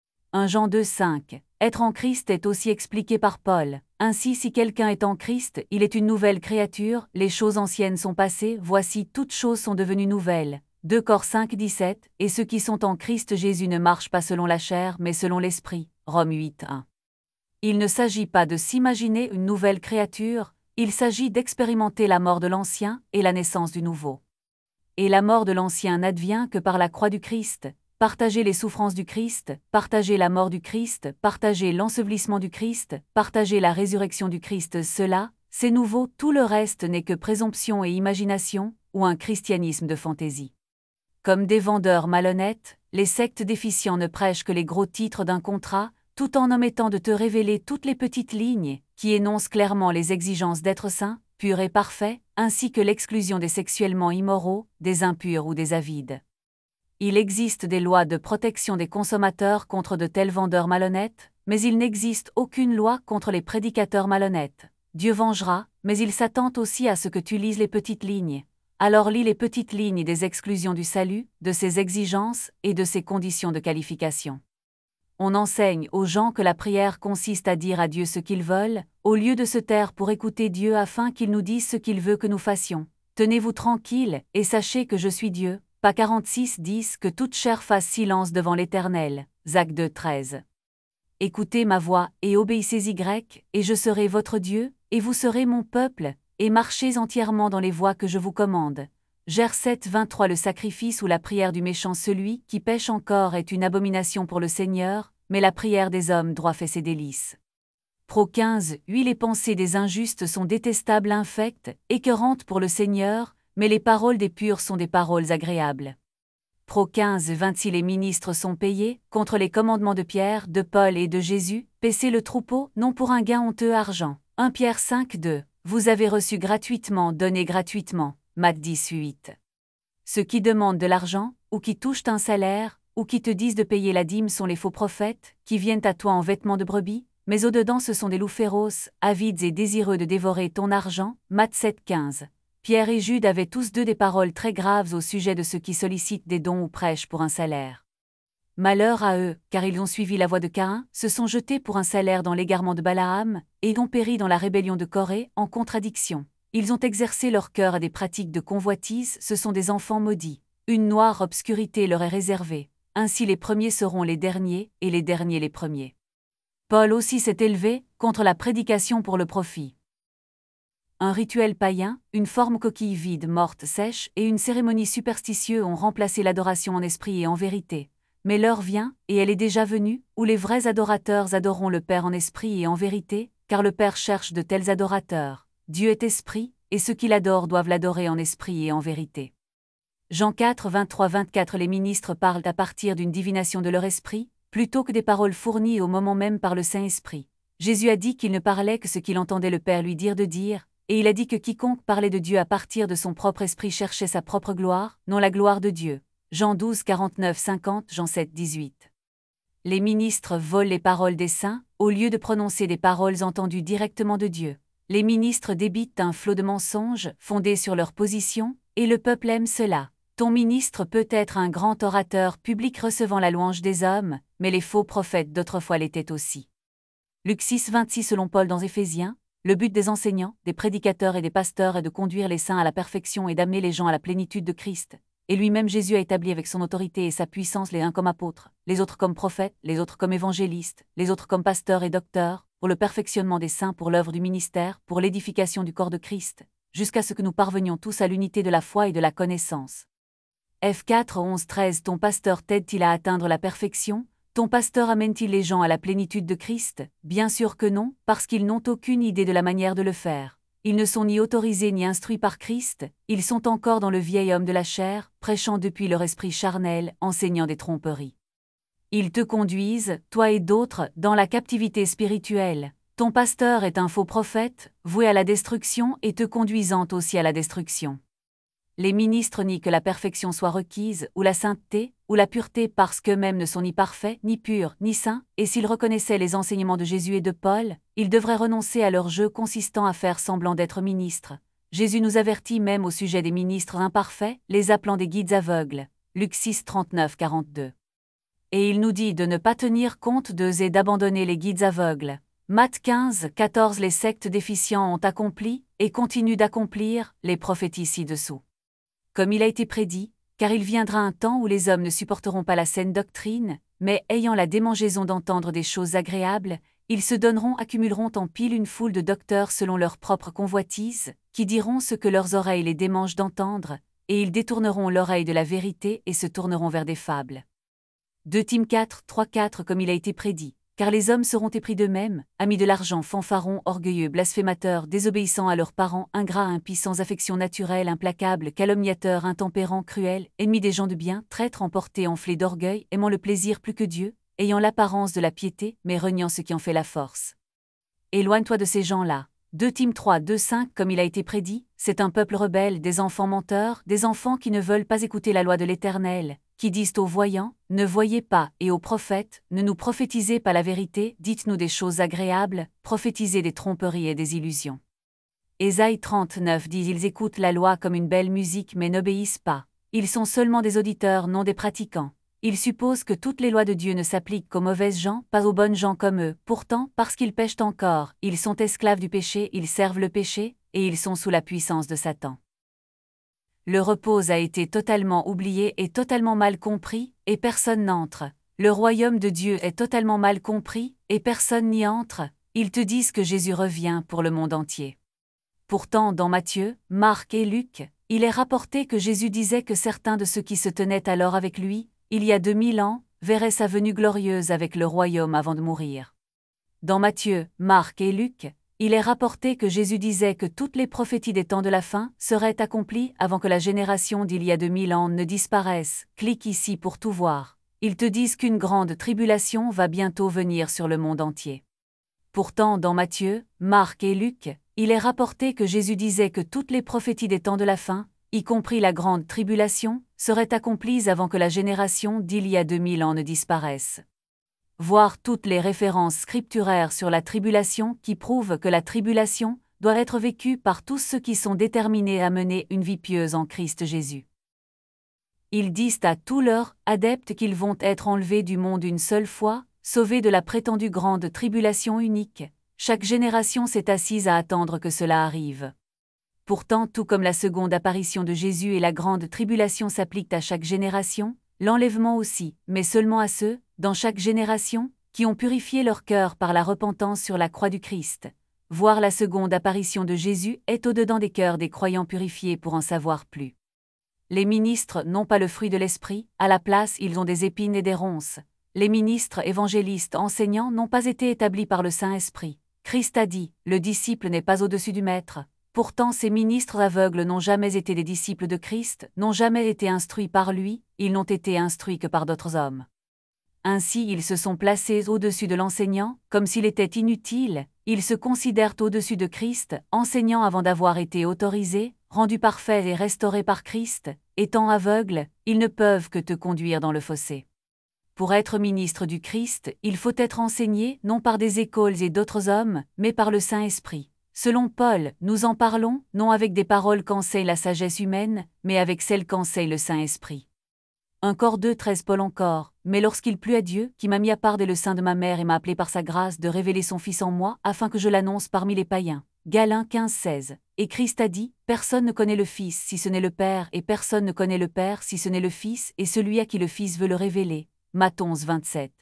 1 Jean 2, 5. Être en Christ est aussi expliqué par Paul. Ainsi, si quelqu'un est en Christ, il est une nouvelle créature, les choses anciennes sont passées, voici toutes choses sont devenues nouvelles. 2 Cor 5, 17. Et ceux qui sont en Christ Jésus ne marchent pas selon la chair, mais selon l'Esprit. Romains 8, 1. Il ne s'agit pas de s'imaginer une nouvelle créature, il s'agit d'expérimenter la mort de l'ancien et la naissance du nouveau. Et la mort de l'ancien n'advient que par la croix du Christ. Partager les souffrances du Christ, partager la mort du Christ, partager l'ensevelissement du Christ, partager la résurrection du Christ, cela, c'est nouveau, tout le reste n'est que présomption et imagination, ou un christianisme de fantaisie. Comme des vendeurs malhonnêtes, les sectes déficients ne prêchent que les gros titres d'un contrat, tout en omettant de te révéler toutes les petites lignes, qui énoncent clairement les exigences d'être saint, pur et parfait, ainsi que l'exclusion des sexuellement immoraux, des impurs ou des avides. Il existe des lois de protection des consommateurs contre de tels vendeurs malhonnêtes, mais il n'existe aucune loi contre les prédicateurs malhonnêtes. Dieu vengera, mais il s'attend aussi à ce que tu lises les petites lignes. Alors lis les petites lignes des exclusions du salut, de ses exigences et de ses conditions de qualification. On enseigne aux gens que la prière consiste à dire à Dieu ce qu'ils veulent, au lieu de se taire pour écouter Dieu afin qu'il nous dise ce qu'il veut que nous fassions. Tenez-vous tranquille, et sachez que je suis Dieu. Pas 46, 10. Que toute chair fasse silence devant l'Éternel. Zac 2, 13. Écoutez ma voix, et obéissez et je serai votre Dieu, et vous serez mon peuple, et marchez entièrement dans les voies que je vous commande. Jer 7, 23. Le sacrifice ou la prière du méchant, celui qui pêche encore, est une abomination pour le Seigneur, mais la prière des hommes droits fait ses délices. Pro 15, 8. Les pensées des injustes sont détestables, infectes, écœurantes pour le Seigneur, mais les paroles des purs sont des paroles agréables. Pro 15, 26. Les ministres sont payés, contre les commandements de Pierre, de Paul et de Jésus, paissez le troupeau, non pour un gain honteux argent. 1 Pierre 5, 2. Vous avez reçu gratuitement, donnez gratuitement. Matthieu 10, 8. Ceux qui demandent de l'argent, ou qui touchent un salaire, ou qui te disent de payer la dîme sont les faux prophètes, qui viennent à toi en vêtements de brebis, mais au-dedans ce sont des loups féroces, avides et désireux de dévorer ton argent. Matthieu 7,15. Pierre et Jude avaient tous deux des paroles très graves au sujet de ceux qui sollicitent des dons ou prêchent pour un salaire. Malheur à eux, car ils ont suivi la voie de Caïn, se sont jetés pour un salaire dans l'égarement de Balaam, et ont péri dans la rébellion de Corée, en contradiction. Ils ont exercé leur cœur à des pratiques de convoitise, ce sont des enfants maudits. Une noire obscurité leur est réservée. Ainsi les premiers seront les derniers, et les derniers les premiers. Paul aussi s'est élevé contre la prédication pour le profit. Un rituel païen, une forme coquille vide, morte, sèche, et une cérémonie superstitieuse ont remplacé l'adoration en esprit et en vérité. Mais l'heure vient, et elle est déjà venue, où les vrais adorateurs adoreront le Père en esprit et en vérité, car le Père cherche de tels adorateurs. Dieu est esprit, et ceux qui l'adorent doivent l'adorer en esprit et en vérité. Jean 4, 23-24. Les ministres parlent à partir d'une divination de leur esprit, plutôt que des paroles fournies au moment même par le Saint-Esprit. Jésus a dit qu'il ne parlait que ce qu'il entendait le Père lui dire de dire, et il a dit que quiconque parlait de Dieu à partir de son propre esprit cherchait sa propre gloire, non la gloire de Dieu. Jean 12, 49-50, Jean 7, 18. Les ministres volent les paroles des saints, au lieu de prononcer des paroles entendues directement de Dieu. Les ministres débitent un flot de mensonges, fondés sur leur position, et le peuple aime cela. Ton ministre peut être un grand orateur public recevant la louange des hommes, mais les faux prophètes d'autrefois l'étaient aussi. Luc 6, 26. Selon Paul dans Éphésiens, le but des enseignants, des prédicateurs et des pasteurs est de conduire les saints à la perfection et d'amener les gens à la plénitude de Christ. Et lui-même Jésus a établi avec son autorité et sa puissance les uns comme apôtres, les autres comme prophètes, les autres comme évangélistes, les autres comme pasteurs et docteurs, pour le perfectionnement des saints, pour l'œuvre du ministère, pour l'édification du corps de Christ, jusqu'à ce que nous parvenions tous à l'unité de la foi et de la connaissance. F 4, 11, 13. Ton pasteur t'aide-t-il à atteindre la perfection? Ton pasteur amène-t-il les gens à la plénitude de Christ? Bien sûr que non, parce qu'ils n'ont aucune idée de la manière de le faire. Ils ne sont ni autorisés ni instruits par Christ, ils sont encore dans le vieil homme de la chair, prêchant depuis leur esprit charnel, enseignant des tromperies. Ils te conduisent, toi et d'autres, dans la captivité spirituelle. Ton pasteur est un faux prophète, voué à la destruction et te conduisant aussi à la destruction. Les ministres nient que la perfection soit requise, ou la sainteté, ou la pureté parce qu'eux-mêmes ne sont ni parfaits, ni purs, ni saints, et s'ils reconnaissaient les enseignements de Jésus et de Paul, ils devraient renoncer à leur jeu consistant à faire semblant d'être ministres. Jésus nous avertit même au sujet des ministres imparfaits, les appelant des guides aveugles. Luc 6, 39-42. Et il nous dit de ne pas tenir compte d'eux et d'abandonner les guides aveugles. Matthieu 15, 14. Les sectes déficients ont accompli, et continuent d'accomplir, les prophéties ci-dessous. Comme il a été prédit, car il viendra un temps où les hommes ne supporteront pas la saine doctrine, mais ayant la démangeaison d'entendre des choses agréables, ils se donneront, accumuleront en pile une foule de docteurs selon leur propre convoitise, qui diront ce que leurs oreilles les démangent d'entendre, et ils détourneront l'oreille de la vérité et se tourneront vers des fables. 2 Tim 4, 3, 4. Comme il a été prédit. Car les hommes seront épris d'eux-mêmes, amis de l'argent, fanfarons, orgueilleux, blasphémateurs, désobéissants à leurs parents, ingrats, impies, sans affection naturelle, implacables, calomniateurs, intempérants, cruels, ennemis des gens de bien, traîtres, emportés, enflés d'orgueil, aimant le plaisir plus que Dieu, ayant l'apparence de la piété, mais reniant ce qui en fait la force. Éloigne-toi de ces gens-là. 2 Tim 3, 2, 5. Comme il a été prédit, c'est un peuple rebelle, des enfants menteurs, des enfants qui ne veulent pas écouter la loi de l'Éternel, qui disent aux voyants, ne voyez pas, et aux prophètes, ne nous prophétisez pas la vérité, dites-nous des choses agréables, prophétisez des tromperies et des illusions. Ésaïe 39 dit: ils écoutent la loi comme une belle musique mais n'obéissent pas. Ils sont seulement des auditeurs, non des pratiquants. Ils supposent que toutes les lois de Dieu ne s'appliquent qu'aux mauvaises gens, pas aux bonnes gens comme eux. Pourtant, parce qu'ils pêchent encore, ils sont esclaves du péché, ils servent le péché, et ils sont sous la puissance de Satan. Le repos a été totalement oublié et totalement mal compris, et personne n'entre. Le royaume de Dieu est totalement mal compris, et personne n'y entre. Ils te disent que Jésus revient pour le monde entier. Pourtant, dans Matthieu, Marc et Luc, il est rapporté que Jésus disait que certains de ceux qui se tenaient alors avec lui, il y a 2000 ans, verraient sa venue glorieuse avec le royaume avant de mourir. Dans Matthieu, Marc et Luc, il est rapporté que Jésus disait que toutes les prophéties des temps de la fin seraient accomplies avant que la génération d'il y a 2000 ans ne disparaisse. Clique ici pour tout voir. Ils te disent qu'une grande tribulation va bientôt venir sur le monde entier. Pourtant, dans Matthieu, Marc et Luc, il est rapporté que Jésus disait que toutes les prophéties des temps de la fin y compris la grande tribulation, seraient accomplies avant que la génération d'il y a 2000 ans ne disparaisse. Voir toutes les références scripturaires sur la tribulation qui prouvent que la tribulation doit être vécue par tous ceux qui sont déterminés à mener une vie pieuse en Christ Jésus. Ils disent à tous leurs adeptes qu'ils vont être enlevés du monde une seule fois, sauvés de la prétendue grande tribulation unique. Chaque génération s'est assise à attendre que cela arrive. Pourtant, tout comme la seconde apparition de Jésus et la grande tribulation s'appliquent à chaque génération, l'enlèvement aussi, mais seulement à ceux, dans chaque génération, qui ont purifié leur cœur par la repentance sur la croix du Christ. Voir la seconde apparition de Jésus est au-dedans des cœurs des croyants purifiés pour en savoir plus. Les ministres n'ont pas le fruit de l'esprit, à la place ils ont des épines et des ronces. Les ministres évangélistes enseignants n'ont pas été établis par le Saint-Esprit. Christ a dit, le disciple n'est pas au-dessus du maître. Pourtant ces ministres aveugles n'ont jamais été des disciples de Christ, n'ont jamais été instruits par lui, ils n'ont été instruits que par d'autres hommes. Ainsi ils se sont placés au-dessus de l'enseignant, comme s'il était inutile, ils se considèrent au-dessus de Christ, enseignant avant d'avoir été autorisés, rendus parfaits et restaurés par Christ, étant aveugles, ils ne peuvent que te conduire dans le fossé. Pour être ministre du Christ, il faut être enseigné non par des écoles et d'autres hommes, mais par le Saint-Esprit. Selon Paul, nous en parlons, non avec des paroles qu'enseigne la sagesse humaine, mais avec celles qu'enseigne le Saint-Esprit. 1 Cor 2,13 Paul encore, mais lorsqu'il plut à Dieu, qui m'a mis à part dès le sein de ma mère et m'a appelé par sa grâce de révéler son Fils en moi, afin que je l'annonce parmi les païens. Galates 15,16. Et Christ a dit, personne ne connaît le Fils si ce n'est le Père, et personne ne connaît le Père si ce n'est le Fils, et celui à qui le Fils veut le révéler. Matthieu 11,27.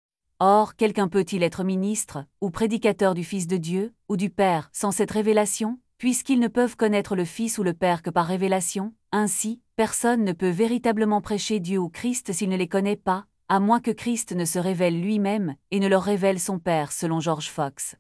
Or, quelqu'un peut-il être ministre, ou prédicateur du Fils de Dieu, ou du Père, sans cette révélation, puisqu'ils ne peuvent connaître le Fils ou le Père que par révélation? Ainsi, personne ne peut véritablement prêcher Dieu ou Christ s'il ne les connaît pas, à moins que Christ ne se révèle lui-même, et ne leur révèle son Père selon George Fox.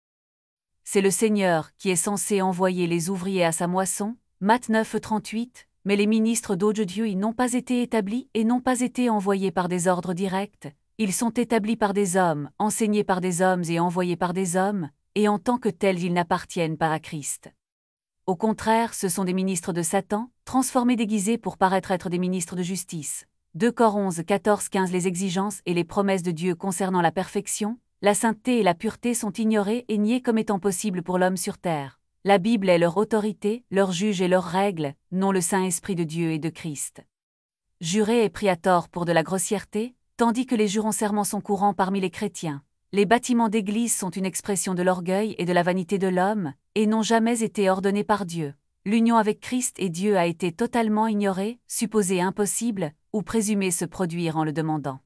C'est le Seigneur qui est censé envoyer les ouvriers à sa moisson, Matthieu 9,38, mais les ministres d'aujourd'hui n'ont pas été établis et n'ont pas été envoyés par des ordres directs, ils sont établis par des hommes, enseignés par des hommes et envoyés par des hommes, et en tant que tels ils n'appartiennent pas à Christ. Au contraire, ce sont des ministres de Satan, transformés déguisés pour paraître être des ministres de justice. 2 Cor 11, 14, 15 Les exigences et les promesses de Dieu concernant la perfection, la sainteté et la pureté sont ignorées et niées comme étant possibles pour l'homme sur terre. La Bible est leur autorité, leur juge et leurs règles, non le Saint-Esprit de Dieu et de Christ. Jurer est pris à tort pour de la grossièreté, tandis que les jurons-serments sont courants parmi les chrétiens. Les bâtiments d'église sont une expression de l'orgueil et de la vanité de l'homme, et n'ont jamais été ordonnés par Dieu. L'union avec Christ et Dieu a été totalement ignorée, supposée impossible, ou présumée se produire en le demandant.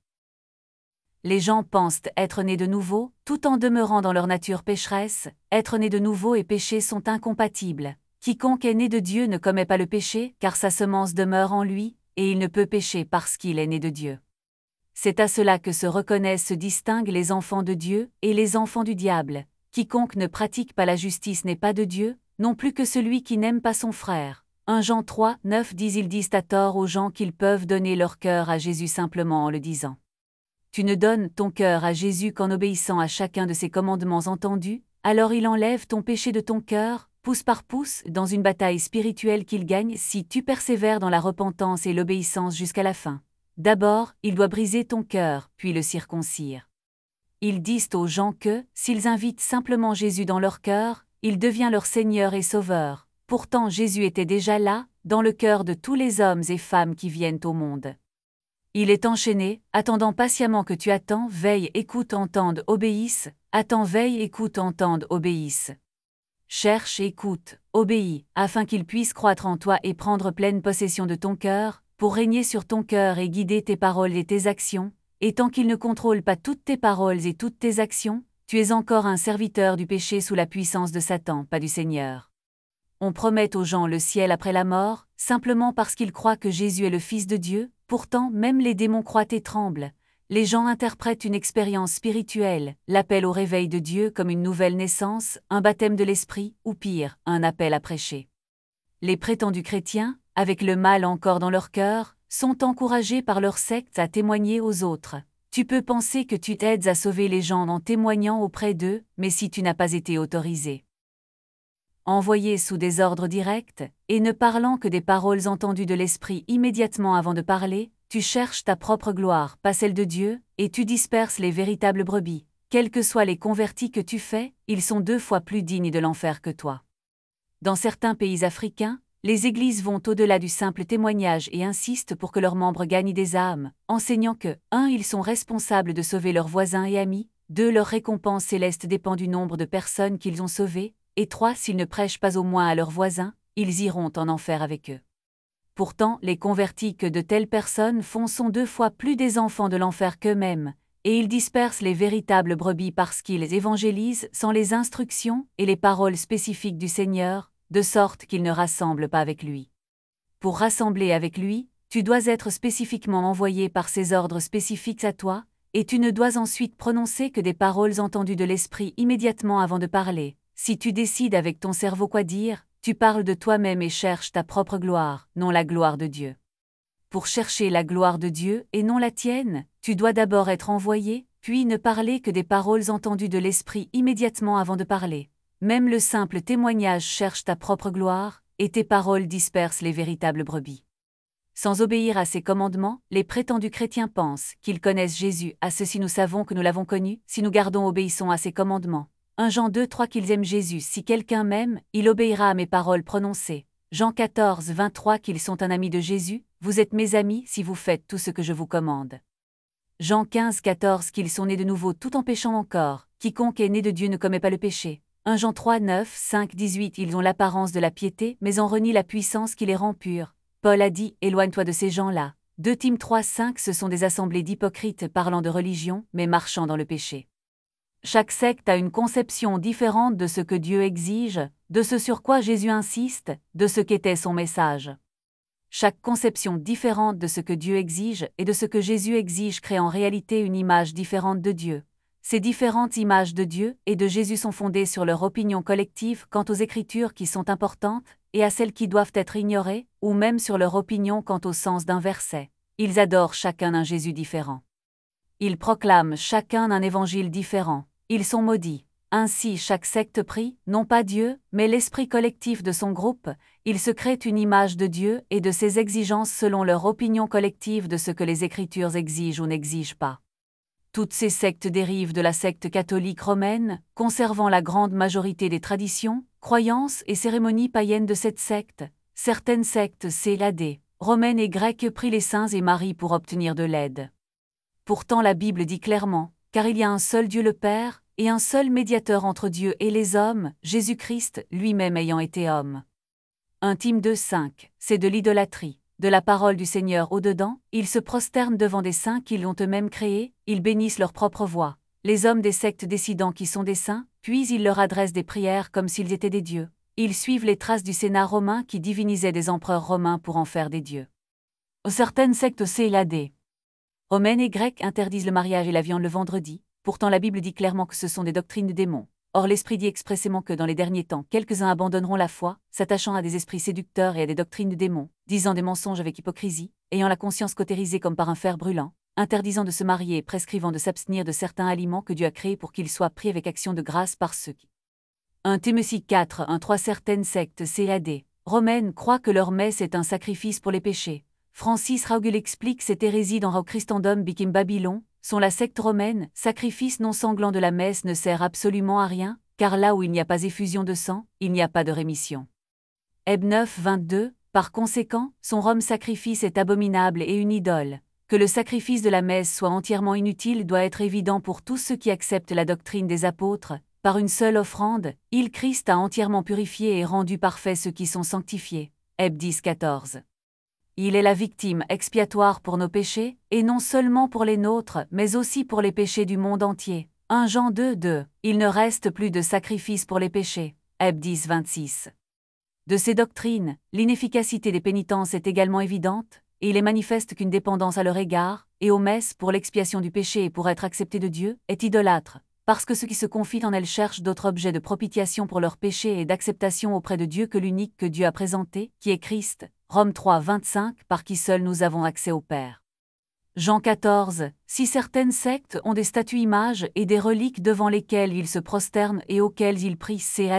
Les gens pensent être nés de nouveau, tout en demeurant dans leur nature pécheresse. Être né de nouveau et péché sont incompatibles. Quiconque est né de Dieu ne commet pas le péché, car sa semence demeure en lui, et il ne peut pécher parce qu'il est né de Dieu. C'est à cela que se reconnaissent, se distinguent les enfants de Dieu et les enfants du diable. Quiconque ne pratique pas la justice n'est pas de Dieu, non plus que celui qui n'aime pas son frère. 1 Jean 3, 9 Ils disent à tort aux gens qu'ils peuvent donner leur cœur à Jésus simplement en le disant. Tu ne donnes ton cœur à Jésus qu'en obéissant à chacun de ses commandements entendus, alors il enlève ton péché de ton cœur, pouce par pouce, dans une bataille spirituelle qu'il gagne si tu persévères dans la repentance et l'obéissance jusqu'à la fin. D'abord, il doit briser ton cœur, puis le circoncire. Ils disent aux gens que, s'ils invitent simplement Jésus dans leur cœur, il devient leur Seigneur et Sauveur. Pourtant Jésus était déjà là, dans le cœur de tous les hommes et femmes qui viennent au monde. Il est enchaîné, attendant patiemment que tu attends, veille, écoute, entende, obéisse, attends, veille, écoute, entende, obéisse. Cherche, écoute, obéis, afin qu'il puisse croître en toi et prendre pleine possession de ton cœur, pour régner sur ton cœur et guider tes paroles et tes actions, et tant qu'il ne contrôle pas toutes tes paroles et toutes tes actions, tu es encore un serviteur du péché sous la puissance de Satan, pas du Seigneur. On promet aux gens le ciel après la mort, simplement parce qu'ils croient que Jésus est le Fils de Dieu, pourtant même les démons croient et tremblent. Les gens interprètent une expérience spirituelle, l'appel au réveil de Dieu comme une nouvelle naissance, un baptême de l'esprit, ou pire, un appel à prêcher. Les prétendus chrétiens, avec le mal encore dans leur cœur, sont encouragés par leur secte à témoigner aux autres. Tu peux penser que tu t'aides à sauver les gens en témoignant auprès d'eux, mais si tu n'as pas été autorisé. envoyés sous des ordres directs, et ne parlant que des paroles entendues de l'Esprit immédiatement avant de parler, tu cherches ta propre gloire, pas celle de Dieu, et tu disperses les véritables brebis. Quels que soient les convertis que tu fais, ils sont 2 fois plus dignes de l'enfer que toi. Dans certains pays africains, les églises vont au-delà du simple témoignage et insistent pour que leurs membres gagnent des âmes, enseignant que 1. Ils sont responsables de sauver leurs voisins et amis, 2. Leur récompense céleste dépend du nombre de personnes qu'ils ont sauvées, et 3. S'ils ne prêchent pas au moins à leurs voisins, ils iront en enfer avec eux. Pourtant, les convertis que de telles personnes font sont 2 fois plus des enfants de l'enfer qu'eux-mêmes, et ils dispersent les véritables brebis parce qu'ils évangélisent sans les instructions et les paroles spécifiques du Seigneur, de sorte qu'ils ne rassemblent pas avec lui. Pour rassembler avec lui, tu dois être spécifiquement envoyé par ses ordres spécifiques à toi, et tu ne dois ensuite prononcer que des paroles entendues de l'Esprit immédiatement avant de parler. Si tu décides avec ton cerveau quoi dire, tu parles de toi-même et cherches ta propre gloire, non la gloire de Dieu. Pour chercher la gloire de Dieu et non la tienne, tu dois d'abord être envoyé, puis ne parler que des paroles entendues de l'Esprit immédiatement avant de parler. Même le simple témoignage cherche ta propre gloire, et tes paroles dispersent les véritables brebis. Sans obéir à ses commandements, les prétendus chrétiens pensent qu'ils connaissent Jésus. À ceci nous savons que nous l'avons connu, si nous obéissons à ses commandements. 1 Jean 2, 3 qu'ils aiment Jésus. Si quelqu'un m'aime, il obéira à mes paroles prononcées. Jean 14, 23 qu'ils sont un ami de Jésus. Vous êtes mes amis si vous faites tout ce que je vous commande. Jean 15, 14 qu'ils sont nés de nouveau tout en péchant encore. Quiconque est né de Dieu ne commet pas le péché. 1 Jean 3, 9, 5, 18 ils ont l'apparence de la piété, mais en renient la puissance qui les rend purs. Paul a dit, éloigne-toi de ces gens-là. 2 Tim 3, 5 ce sont des assemblées d'hypocrites parlant de religion, mais marchant dans le péché. Chaque secte a une conception différente de ce que Dieu exige, de ce sur quoi Jésus insiste, de ce qu'était son message. Chaque conception différente de ce que Dieu exige et de ce que Jésus exige crée en réalité une image différente de Dieu. Ces différentes images de Dieu et de Jésus sont fondées sur leur opinion collective quant aux Écritures qui sont importantes et à celles qui doivent être ignorées, ou même sur leur opinion quant au sens d'un verset. Ils adorent chacun un Jésus différent. Ils proclament chacun un évangile différent. Ils sont maudits. Ainsi chaque secte prie, non pas Dieu, mais l'esprit collectif de son groupe, ils se créent une image de Dieu et de ses exigences selon leur opinion collective de ce que les Écritures exigent ou n'exigent pas. Toutes ces sectes dérivent de la secte catholique romaine, conservant la grande majorité des traditions, croyances et cérémonies païennes de cette secte. Certaines sectes CLAD, romaines et grecques prient les saints et Marie pour obtenir de l'aide. Pourtant la Bible dit clairement, car il y a un seul Dieu le Père, et un seul médiateur entre Dieu et les hommes, Jésus-Christ, lui-même ayant été homme. 1 Tim 2, 5, c'est de l'idolâtrie. De la parole du Seigneur au-dedans, ils se prosternent devant des saints qu'ils ont eux-mêmes créés, ils bénissent leur propre voix. Les hommes des sectes décidant qui sont des saints, puis ils leur adressent des prières comme s'ils étaient des dieux. Ils suivent les traces du Sénat romain qui divinisait des empereurs romains pour en faire des dieux. Certaines sectes CLAD, romaines et grecques interdisent le mariage et la viande le vendredi, pourtant la Bible dit clairement que ce sont des doctrines de démons. Or l'Esprit dit expressément que dans les derniers temps, quelques-uns abandonneront la foi, s'attachant à des esprits séducteurs et à des doctrines de démons, disant des mensonges avec hypocrisie, ayant la conscience cautérisée comme par un fer brûlant, interdisant de se marier et prescrivant de s'abstenir de certains aliments que Dieu a créés pour qu'ils soient pris avec action de grâce par ceux qui. 1 Timothée 4, 1, 3 certaines sectes CAD, romaines croient que leur messe est un sacrifice pour les péchés. Francis Raugel explique cette hérésie dans How Christendom Became Babylon, sont la secte romaine, sacrifice non sanglant de la messe ne sert absolument à rien, car là où il n'y a pas effusion de sang, il n'y a pas de rémission. Heb 9, 22, par conséquent, son rhum sacrifice est abominable et une idole. Que le sacrifice de la messe soit entièrement inutile doit être évident pour tous ceux qui acceptent la doctrine des apôtres. Par une seule offrande, Christ a entièrement purifié et rendu parfaits ceux qui sont sanctifiés. Heb 10, 14. Il est la victime expiatoire pour nos péchés, et non seulement pour les nôtres, mais aussi pour les péchés du monde entier. 1 Jean 2, 2. Il ne reste plus de sacrifice pour les péchés. Heb 10, 26. De ces doctrines, l'inefficacité des pénitences est également évidente, et il est manifeste qu'une dépendance à leur égard, et aux messes pour l'expiation du péché et pour être accepté de Dieu, est idolâtre, parce que ceux qui se confient en elles cherchent d'autres objets de propitiation pour leurs péchés et d'acceptation auprès de Dieu que l'unique que Dieu a présenté, qui est Christ. Romains 3, 25, par qui seul nous avons accès au Père. Jean 14, si certaines sectes ont des statues images et des reliques devant lesquelles ils se prosternent et auxquelles ils prient CAD,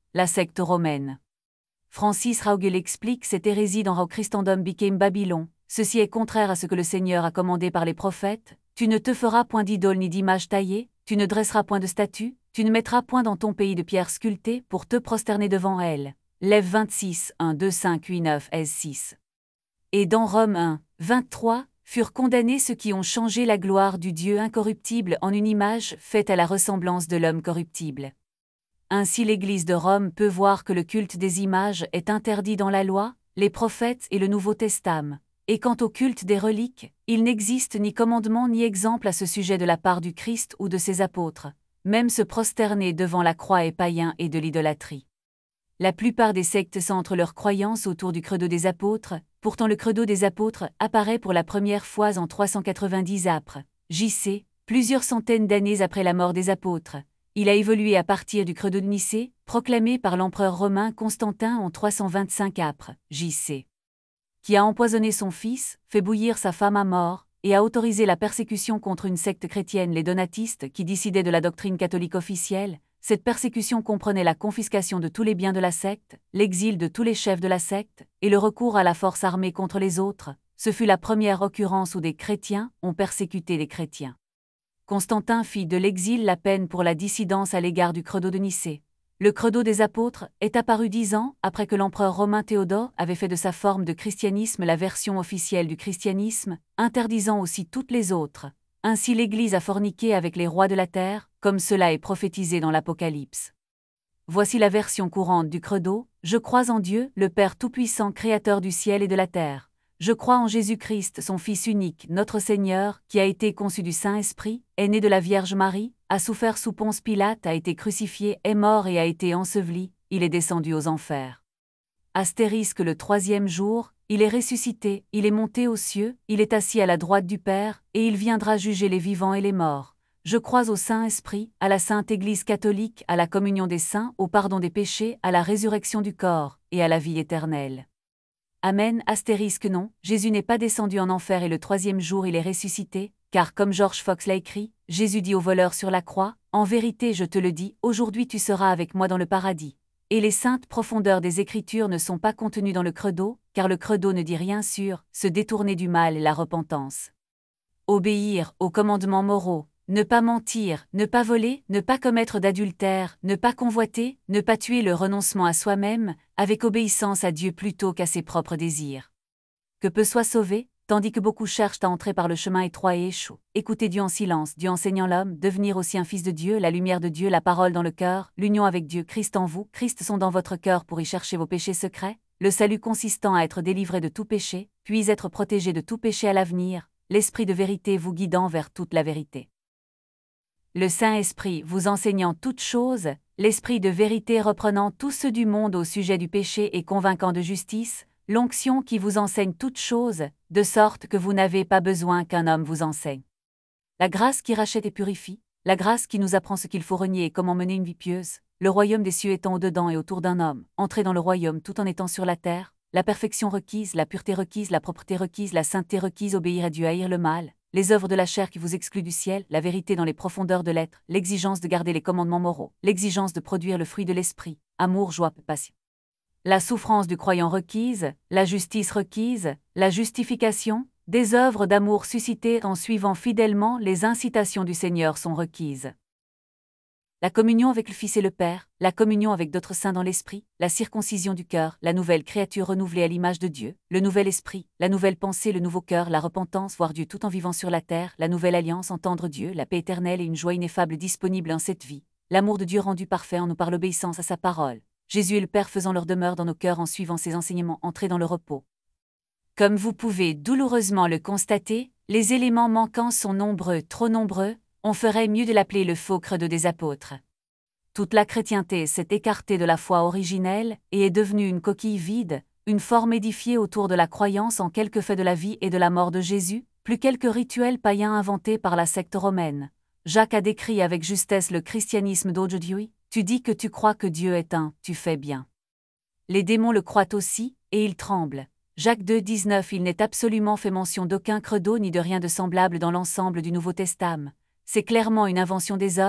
la secte romaine. Francis Raugel explique cette hérésie dans How Christendom Became Babylon. Ceci est contraire à ce que le Seigneur a commandé par les prophètes. Tu ne te feras point d'idole ni d'image taillée, tu ne dresseras point de statue, tu ne mettras point dans ton pays de pierre sculptée pour te prosterner devant elle. Lève 26, 1, 2, 5, 8, 9, S 6. Et dans Rome 1, 23, furent condamnés ceux qui ont changé la gloire du Dieu incorruptible en une image faite à la ressemblance de l'homme corruptible. Ainsi l'Église de Rome peut voir que le culte des images est interdit dans la loi, les prophètes et le Nouveau Testament. Et quant au culte des reliques, il n'existe ni commandement ni exemple à ce sujet de la part du Christ ou de ses apôtres. Même se prosterner devant la croix est païen et de l'idolâtrie. La plupart des sectes centrent leurs croyances autour du credo des apôtres, pourtant le credo des apôtres apparaît pour la première fois en 390 apres, J.C., plusieurs centaines d'années après la mort des apôtres. Il a évolué à partir du credo de Nicée, proclamé par l'empereur romain Constantin en 325 apres, J.C., qui a empoisonné son fils, fait bouillir sa femme à mort, et a autorisé la persécution contre une secte chrétienne, les donatistes, qui dissidaient de la doctrine catholique officielle. Cette persécution comprenait la confiscation de tous les biens de la secte, l'exil de tous les chefs de la secte, et le recours à la force armée contre les autres. Ce fut la première occurrence où des chrétiens ont persécuté les chrétiens. Constantin fit de l'exil la peine pour la dissidence à l'égard du credo de Nicée. Le credo des apôtres est apparu 10 ans après que l'empereur romain Théodore avait fait de sa forme de christianisme la version officielle du christianisme, interdisant aussi toutes les autres. Ainsi l'Église a forniqué avec les rois de la terre, comme cela est prophétisé dans l'Apocalypse. Voici la version courante du credo: je crois en Dieu, le Père Tout-Puissant, Créateur du ciel et de la terre. Je crois en Jésus-Christ, son Fils unique, notre Seigneur, qui a été conçu du Saint-Esprit, est né de la Vierge Marie, a souffert sous Ponce Pilate, a été crucifié, est mort et a été enseveli, il est descendu aux enfers. Astérisque le 3e jour, il est ressuscité, il est monté aux cieux, il est assis à la droite du Père, et il viendra juger les vivants et les morts. Je crois au Saint-Esprit, à la Sainte Église catholique, à la communion des saints, au pardon des péchés, à la résurrection du corps, et à la vie éternelle. Amen. Astérisque non, Jésus n'est pas descendu en enfer et le 3e jour il est ressuscité, car comme George Fox l'a écrit, Jésus dit au voleur sur la croix, en vérité je te le dis, aujourd'hui tu seras avec moi dans le paradis. Et les saintes profondeurs des Écritures ne sont pas contenues dans le credo, car le credo ne dit rien sur se détourner du mal et la repentance. Obéir aux commandements moraux, ne pas mentir, ne pas voler, ne pas commettre d'adultère, ne pas convoiter, ne pas tuer, le renoncement à soi-même, avec obéissance à Dieu plutôt qu'à ses propres désirs. Que peu soient sauvés, tandis que beaucoup cherchent à entrer par le chemin étroit et échouent. Écoutez Dieu en silence, Dieu enseignant l'homme, devenir aussi un fils de Dieu, la lumière de Dieu, la parole dans le cœur, l'union avec Dieu, Christ en vous, Christ sont dans votre cœur pour y chercher vos péchés secrets, le salut consistant à être délivré de tout péché, puis être protégé de tout péché à l'avenir, l'Esprit de vérité vous guidant vers toute la vérité. Le Saint-Esprit vous enseignant toutes choses, l'Esprit de vérité reprenant tous ceux du monde au sujet du péché et convainquant de justice, l'onction qui vous enseigne toutes choses, de sorte que vous n'avez pas besoin qu'un homme vous enseigne. La grâce qui rachète et purifie, la grâce qui nous apprend ce qu'il faut renier et comment mener une vie pieuse, le royaume des cieux étant au-dedans et autour d'un homme, entrer dans le royaume tout en étant sur la terre, la perfection requise, la pureté requise, la propreté requise, la sainteté requise, obéir à Dieu, haïr le mal, les œuvres de la chair qui vous excluent du ciel, la vérité dans les profondeurs de l'être, l'exigence de garder les commandements moraux, l'exigence de produire le fruit de l'esprit, amour, joie, passion. La souffrance du croyant requise, la justice requise, la justification, des œuvres d'amour suscitées en suivant fidèlement les incitations du Seigneur sont requises. La communion avec le Fils et le Père, la communion avec d'autres saints dans l'Esprit, la circoncision du cœur, la nouvelle créature renouvelée à l'image de Dieu, le nouvel esprit, la nouvelle pensée, le nouveau cœur, la repentance, voir Dieu tout en vivant sur la terre, la nouvelle alliance, entendre Dieu, la paix éternelle et une joie ineffable disponible en cette vie, l'amour de Dieu rendu parfait en nous par l'obéissance à sa parole, Jésus et le Père faisant leur demeure dans nos cœurs en suivant ses enseignements, entrer dans le repos. Comme vous pouvez douloureusement le constater, les éléments manquants sont nombreux, trop nombreux. On ferait mieux de l'appeler le faux credo des apôtres. Toute la chrétienté s'est écartée de la foi originelle et est devenue une coquille vide, une forme édifiée autour de la croyance en quelques faits de la vie et de la mort de Jésus, plus quelques rituels païens inventés par la secte romaine. Jacques a décrit avec justesse le christianisme d'aujourd'hui. Tu dis que tu crois que Dieu est un, tu fais bien. Les démons le croient aussi, et ils tremblent. Jacques 2, 19. Il n'est absolument fait mention d'aucun credo ni de rien de semblable dans l'ensemble du Nouveau Testament. C'est clairement une invention des hommes,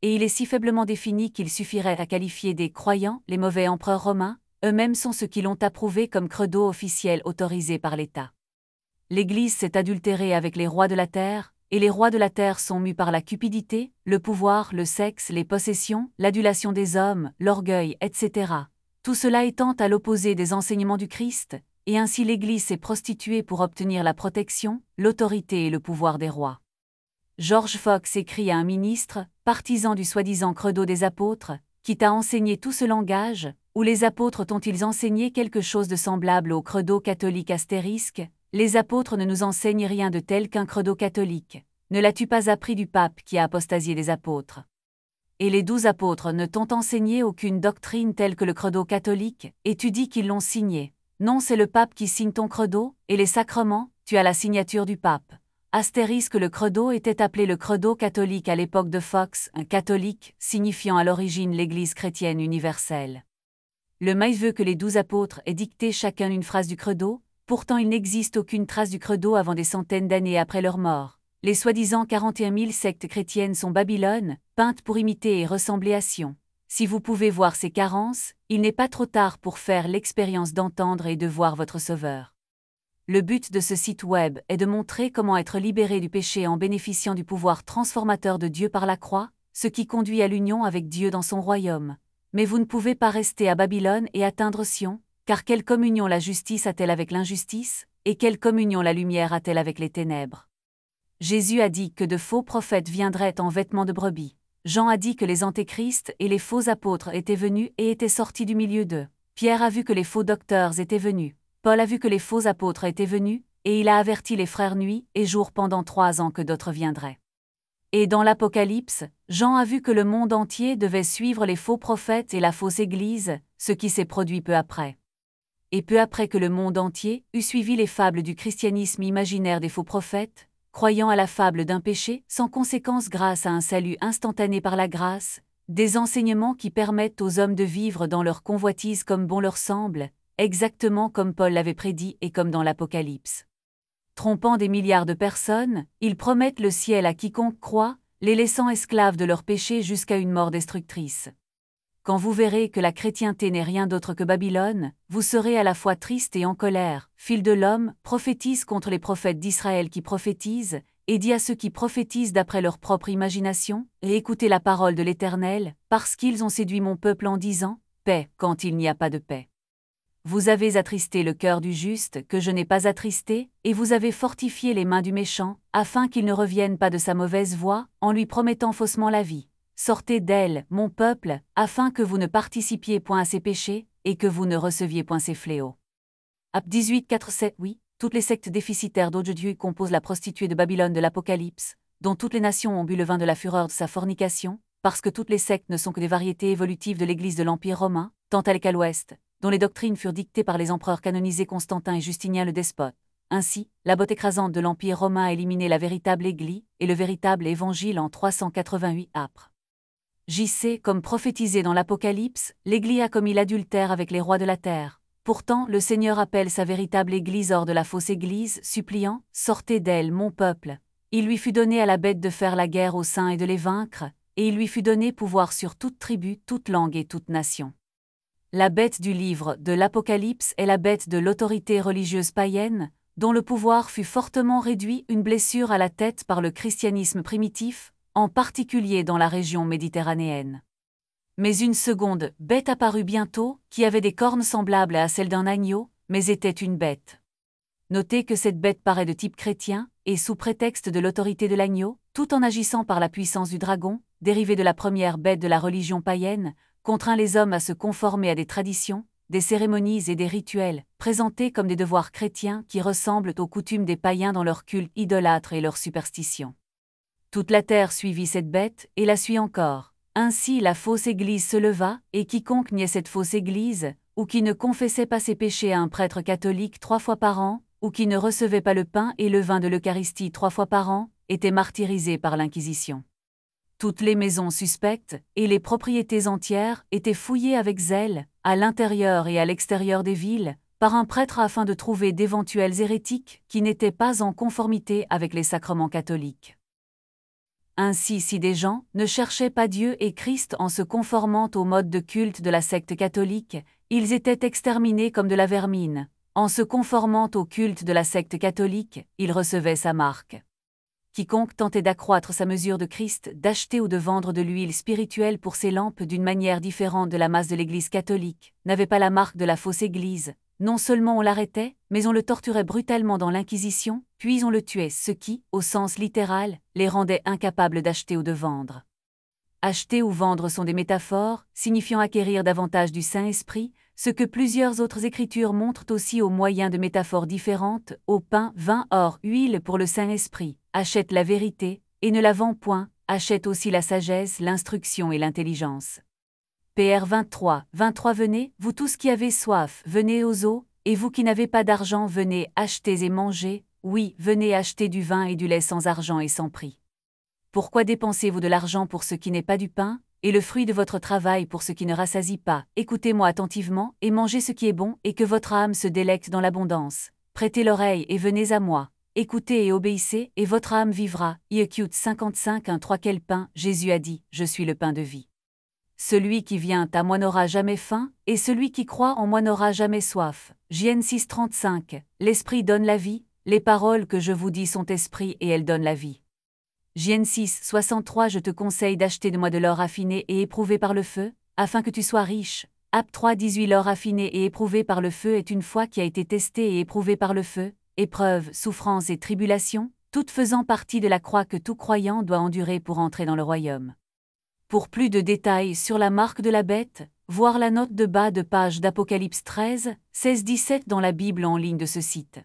et il est si faiblement défini qu'il suffirait à qualifier des croyants les mauvais empereurs romains, eux-mêmes sont ceux qui l'ont approuvé comme credo officiel autorisé par l'État. L'Église s'est adultérée avec les rois de la terre, et les rois de la terre sont mus par la cupidité, le pouvoir, le sexe, les possessions, l'adulation des hommes, l'orgueil, etc. Tout cela étant à l'opposé des enseignements du Christ, et ainsi l'Église s'est prostituée pour obtenir la protection, l'autorité et le pouvoir des rois. George Fox écrit à un ministre, partisan du soi-disant credo des apôtres, qui t'a enseigné tout ce langage, où les apôtres t'ont-ils enseigné quelque chose de semblable au credo catholique astérisque? Les apôtres ne nous enseignent rien de tel qu'un credo catholique. Ne l'as-tu pas appris du pape qui a apostasié des apôtres? Et les 12 apôtres ne t'ont enseigné aucune doctrine telle que le credo catholique, et tu dis qu'ils l'ont signé. Non, c'est le pape qui signe ton credo, et les sacrements, tu as la signature du pape. Astérisque le credo était appelé le credo catholique à l'époque de Fox, un catholique, signifiant à l'origine l'Église chrétienne universelle. Le maïs veut que les 12 apôtres aient dicté chacun une phrase du credo, pourtant il n'existe aucune trace du credo avant des centaines d'années après leur mort. Les soi-disant 41 000 sectes chrétiennes sont Babylone, peintes pour imiter et ressembler à Sion. Si vous pouvez voir ces carences, il n'est pas trop tard pour faire l'expérience d'entendre et de voir votre Sauveur. Le but de ce site web est de montrer comment être libéré du péché en bénéficiant du pouvoir transformateur de Dieu par la croix, ce qui conduit à l'union avec Dieu dans son royaume. Mais vous ne pouvez pas rester à Babylone et atteindre Sion, car quelle communion la justice a-t-elle avec l'injustice, et quelle communion la lumière a-t-elle avec les ténèbres? Jésus a dit que de faux prophètes viendraient en vêtements de brebis. Jean a dit que les antéchrists et les faux apôtres étaient venus et étaient sortis du milieu d'eux. Pierre a vu que les faux docteurs étaient venus. Paul a vu que les faux apôtres étaient venus, et il a averti les frères nuit et jour pendant 3 ans que d'autres viendraient. Et dans l'Apocalypse, Jean a vu que le monde entier devait suivre les faux prophètes et la fausse Église, ce qui s'est produit peu après. Et peu après que le monde entier eut suivi les fables du christianisme imaginaire des faux prophètes, croyant à la fable d'un péché sans conséquence grâce à un salut instantané par la grâce, des enseignements qui permettent aux hommes de vivre dans leur convoitise comme bon leur semble, exactement comme Paul l'avait prédit et comme dans l'Apocalypse. Trompant des milliards de personnes, ils promettent le ciel à quiconque croit, les laissant esclaves de leurs péchés jusqu'à une mort destructrice. Quand vous verrez que la chrétienté n'est rien d'autre que Babylone, vous serez à la fois triste et en colère. Fil de l'homme, prophétise contre les prophètes d'Israël qui prophétisent, et dit à ceux qui prophétisent d'après leur propre imagination, et écoutez la parole de l'Éternel, parce qu'ils ont séduit mon peuple en disant, paix, quand il n'y a pas de paix. Vous avez attristé le cœur du juste que je n'ai pas attristé, et vous avez fortifié les mains du méchant, afin qu'il ne revienne pas de sa mauvaise voie, en lui promettant faussement la vie. Sortez d'elle, mon peuple, afin que vous ne participiez point à ses péchés, et que vous ne receviez point ses fléaux. Ap 18, 4, 7. Oui, toutes les sectes déficitaires d'autres dieux composent la prostituée de Babylone de l'Apocalypse, dont toutes les nations ont bu le vin de la fureur de sa fornication, parce que toutes les sectes ne sont que des variétés évolutives de l'Église de l'Empire romain, tant à l'est qu'à l'ouest, dont les doctrines furent dictées par les empereurs canonisés Constantin et Justinien le despote. Ainsi, la botte écrasante de l'Empire romain a éliminé la véritable Église et le véritable Évangile en 388 apres. JC, comme prophétisé dans l'Apocalypse, l'Église a commis l'adultère avec les rois de la terre. Pourtant, le Seigneur appelle sa véritable Église hors de la fausse Église, suppliant « Sortez d'elle, mon peuple ». Il lui fut donné à la bête de faire la guerre aux saints et de les vaincre, et il lui fut donné pouvoir sur toute tribu, toute langue et toute nation. La bête du livre de l'Apocalypse est la bête de l'autorité religieuse païenne, dont le pouvoir fut fortement réduit, une blessure à la tête par le christianisme primitif, en particulier dans la région méditerranéenne. Mais une seconde bête apparut bientôt, qui avait des cornes semblables à celles d'un agneau, mais était une bête. Notez que cette bête paraît de type chrétien, et sous prétexte de l'autorité de l'agneau, tout en agissant par la puissance du dragon, dérivé de la première bête de la religion païenne, contraint les hommes à se conformer à des traditions, des cérémonies et des rituels, présentés comme des devoirs chrétiens qui ressemblent aux coutumes des païens dans leur culte idolâtre et leurs superstitions. Toute la terre suivit cette bête, et la suit encore. Ainsi la fausse Église se leva, et quiconque niait cette fausse Église, ou qui ne confessait pas ses péchés à un prêtre catholique 3 fois par an, ou qui ne recevait pas le pain et le vin de l'Eucharistie 3 fois par an, était martyrisé par l'Inquisition. Toutes les maisons suspectes, et les propriétés entières, étaient fouillées avec zèle, à l'intérieur et à l'extérieur des villes, par un prêtre afin de trouver d'éventuels hérétiques qui n'étaient pas en conformité avec les sacrements catholiques. Ainsi, si des gens ne cherchaient pas Dieu et Christ en se conformant au mode de culte de la secte catholique, ils étaient exterminés comme de la vermine. En se conformant au culte de la secte catholique, ils recevaient sa marque. Quiconque tentait d'accroître sa mesure de Christ, d'acheter ou de vendre de l'huile spirituelle pour ses lampes d'une manière différente de la masse de l'Église catholique, n'avait pas la marque de la fausse Église. Non seulement on l'arrêtait, mais on le torturait brutalement dans l'Inquisition, puis on le tuait, ce qui, au sens littéral, les rendait incapables d'acheter ou de vendre. Acheter ou vendre sont des métaphores, signifiant acquérir davantage du Saint-Esprit, ce que plusieurs autres écritures montrent aussi au moyen de métaphores différentes, au pain, vin, or, huile pour le Saint-Esprit. Achète la vérité, et ne la vends point, achète aussi la sagesse, l'instruction et l'intelligence. PR 23, 23 Venez, vous tous qui avez soif, venez aux eaux, et vous qui n'avez pas d'argent, venez, achetez et mangez, oui, venez acheter du vin et du lait sans argent et sans prix. Pourquoi dépensez-vous de l'argent pour ce qui n'est pas du pain, et le fruit de votre travail pour ce qui ne rassasie pas? Écoutez-moi attentivement, et mangez ce qui est bon, et que votre âme se délecte dans l'abondance. Prêtez l'oreille et venez à moi. Écoutez et obéissez, et votre âme vivra. Iécute 55 1-3 Quel pain? Jésus a dit, je suis le pain de vie. Celui qui vient à moi n'aura jamais faim, et celui qui croit en moi n'aura jamais soif. J.N. 6,35 L'esprit donne la vie, les paroles que je vous dis sont esprit et elles donnent la vie. J.N. 6,63 Je te conseille d'acheter de moi de l'or affiné et éprouvé par le feu, afin que tu sois riche. Aph 3,18 L'or affiné et éprouvé par le feu est une foi qui a été testée et éprouvée par le feu, épreuve, souffrance et tribulation, toutes faisant partie de la croix que tout croyant doit endurer pour entrer dans le royaume. Pour plus de détails sur la marque de la bête, voir la note de bas de page d'Apocalypse 13, 16-17 dans la Bible en ligne de ce site.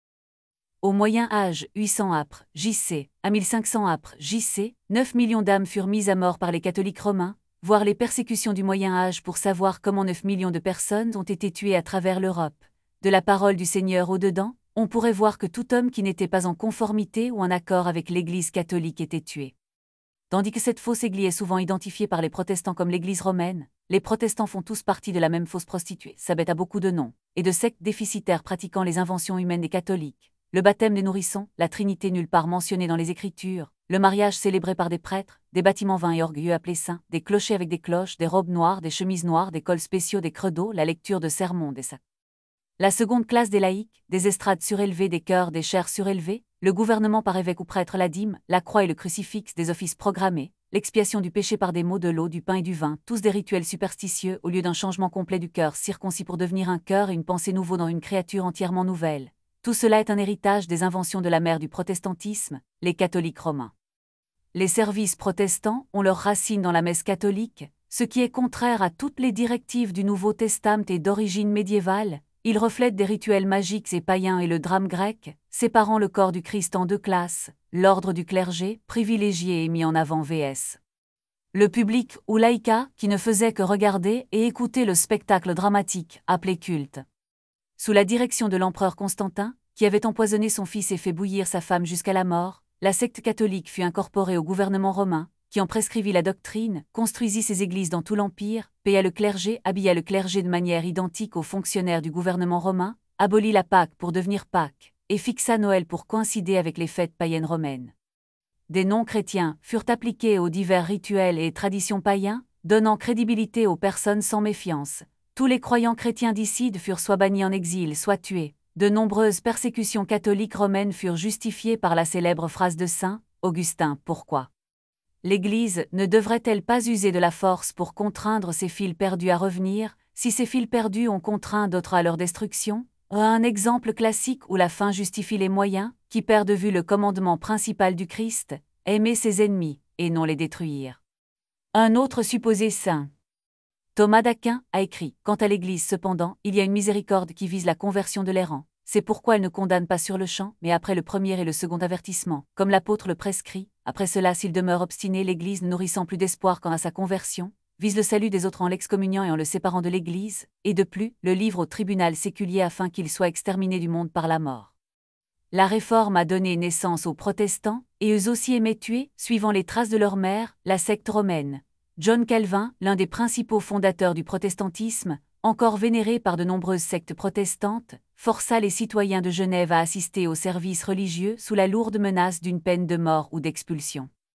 Au Moyen Âge, 800 apr. J.C. à 1500 apr. J.C., 9 millions d'âmes furent mises à mort par les catholiques romains, voir les persécutions du Moyen Âge pour savoir comment 9 millions de personnes ont été tuées à travers l'Europe. De la parole du Seigneur au-dedans, on pourrait voir que tout homme qui n'était pas en conformité ou en accord avec l'Église catholique était tué. Tandis que cette fausse Église est souvent identifiée par les protestants comme l'Église romaine, les protestants font tous partie de la même fausse prostituée. Ça bête a beaucoup de noms, et de sectes déficitaires pratiquant les inventions humaines des catholiques. Le baptême des nourrissons, la Trinité nulle part mentionnée dans les Écritures, le mariage célébré par des prêtres, des bâtiments vains et orgueilleux appelés saints, des clochers avec des cloches, des robes noires, des chemises noires, des cols spéciaux, des credos, la lecture de sermons, des sacs. La seconde classe des laïcs, des estrades surélevées, des chœurs, des chaires surélevées, le gouvernement par évêque ou prêtre, la dîme, la croix et le crucifix, des offices programmés, l'expiation du péché par des mots, de l'eau, du pain et du vin, tous des rituels superstitieux au lieu d'un changement complet du cœur circoncis pour devenir un cœur et une pensée nouveau dans une créature entièrement nouvelle. Tout cela est un héritage des inventions de la mère du protestantisme, les catholiques romains. Les services protestants ont leurs racines dans la messe catholique, ce qui est contraire à toutes les directives du Nouveau Testament et d'origine médiévale. Ils reflètent des rituels magiques et païens et le drame grec, séparant le corps du Christ en deux classes, l'ordre du clergé, privilégié et mis en avant vs. le public ou laïca, qui ne faisait que regarder et écouter le spectacle dramatique, appelé culte. Sous la direction de l'empereur Constantin, qui avait empoisonné son fils et fait bouillir sa femme jusqu'à la mort, la secte catholique fut incorporée au gouvernement romain, qui en prescrivit la doctrine, construisit ses églises dans tout l'Empire, paya le clergé, habilla le clergé de manière identique aux fonctionnaires du gouvernement romain, abolit la Pâque pour devenir Pâques, et fixa Noël pour coïncider avec les fêtes païennes romaines. Des non-chrétiens furent appliqués aux divers rituels et traditions païens, donnant crédibilité aux personnes sans méfiance. Tous les croyants chrétiens d'Icide furent soit bannis en exil, soit tués. De nombreuses persécutions catholiques romaines furent justifiées par la célèbre phrase de saint Augustin. Pourquoi l'Église ne devrait-elle pas user de la force pour contraindre ses fils perdus à revenir, si ces fils perdus ont contraint d'autres à leur destruction? Un exemple classique où la fin justifie les moyens, qui perd de vue le commandement principal du Christ, aimer ses ennemis, et non les détruire. Un autre supposé saint, Thomas d'Aquin, a écrit « Quant à l'Église cependant, il y a une miséricorde qui vise la conversion de l'errant. C'est pourquoi elle ne condamne pas sur le champ, mais après le premier et le second avertissement, comme l'apôtre le prescrit. Après cela, s'il demeure obstiné, l'Église ne nourrissant plus d'espoir quant à sa conversion, vise le salut des autres en l'excommuniant et en le séparant de l'Église, et de plus, le livre au tribunal séculier afin qu'il soit exterminé du monde par la mort. » La Réforme a donné naissance aux protestants, et eux aussi aimaient tuer, suivant les traces de leur mère, la secte romaine. John Calvin, l'un des principaux fondateurs du protestantisme, encore vénéré par de nombreuses sectes protestantes, força les citoyens de Genève à assister aux services religieux sous la lourde menace d'une peine de mort ou d'expulsion.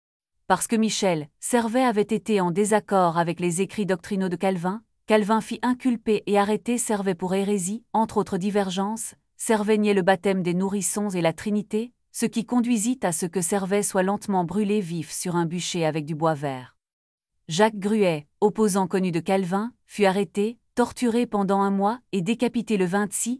Parce que Michel Servet avait été en désaccord avec les écrits doctrinaux de Calvin, Calvin fit inculper et arrêter Servet pour hérésie, entre autres divergences. Servet niait le baptême des nourrissons et la Trinité, ce qui conduisit à ce que Servet soit lentement brûlé vif sur un bûcher avec du bois vert. Jacques Gruet, opposant connu de Calvin, fut arrêté, torturé pendant un mois et décapité le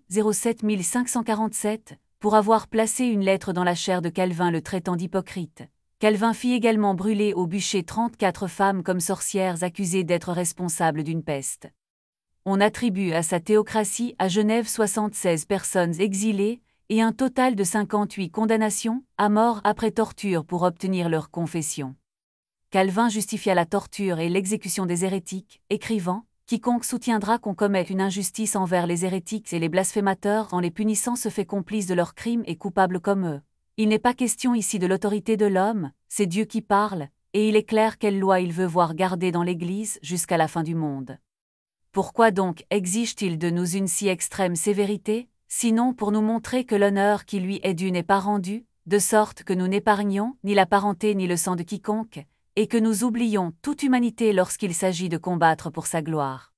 26-07-1547, pour avoir placé une lettre dans la chair de Calvin le traitant d'hypocrite. Calvin fit également brûler au bûcher 34 femmes comme sorcières accusées d'être responsables d'une peste. On attribue à sa théocratie à Genève 76 personnes exilées et un total de 58 condamnations à mort après torture pour obtenir leur confession. Calvin justifia la torture et l'exécution des hérétiques, écrivant « Quiconque soutiendra qu'on commette une injustice envers les hérétiques et les blasphémateurs en les punissant se fait complice de leurs crimes et coupable comme eux. Il n'est pas question ici de l'autorité de l'homme, c'est Dieu qui parle, et il est clair quelle loi il veut voir gardée dans l'Église jusqu'à la fin du monde. Pourquoi donc exige-t-il de nous une si extrême sévérité, sinon pour nous montrer que l'honneur qui lui est dû n'est pas rendu, de sorte que nous n'épargnons ni la parenté ni le sang de quiconque, et que nous oublions toute humanité lorsqu'il s'agit de combattre pour sa gloire.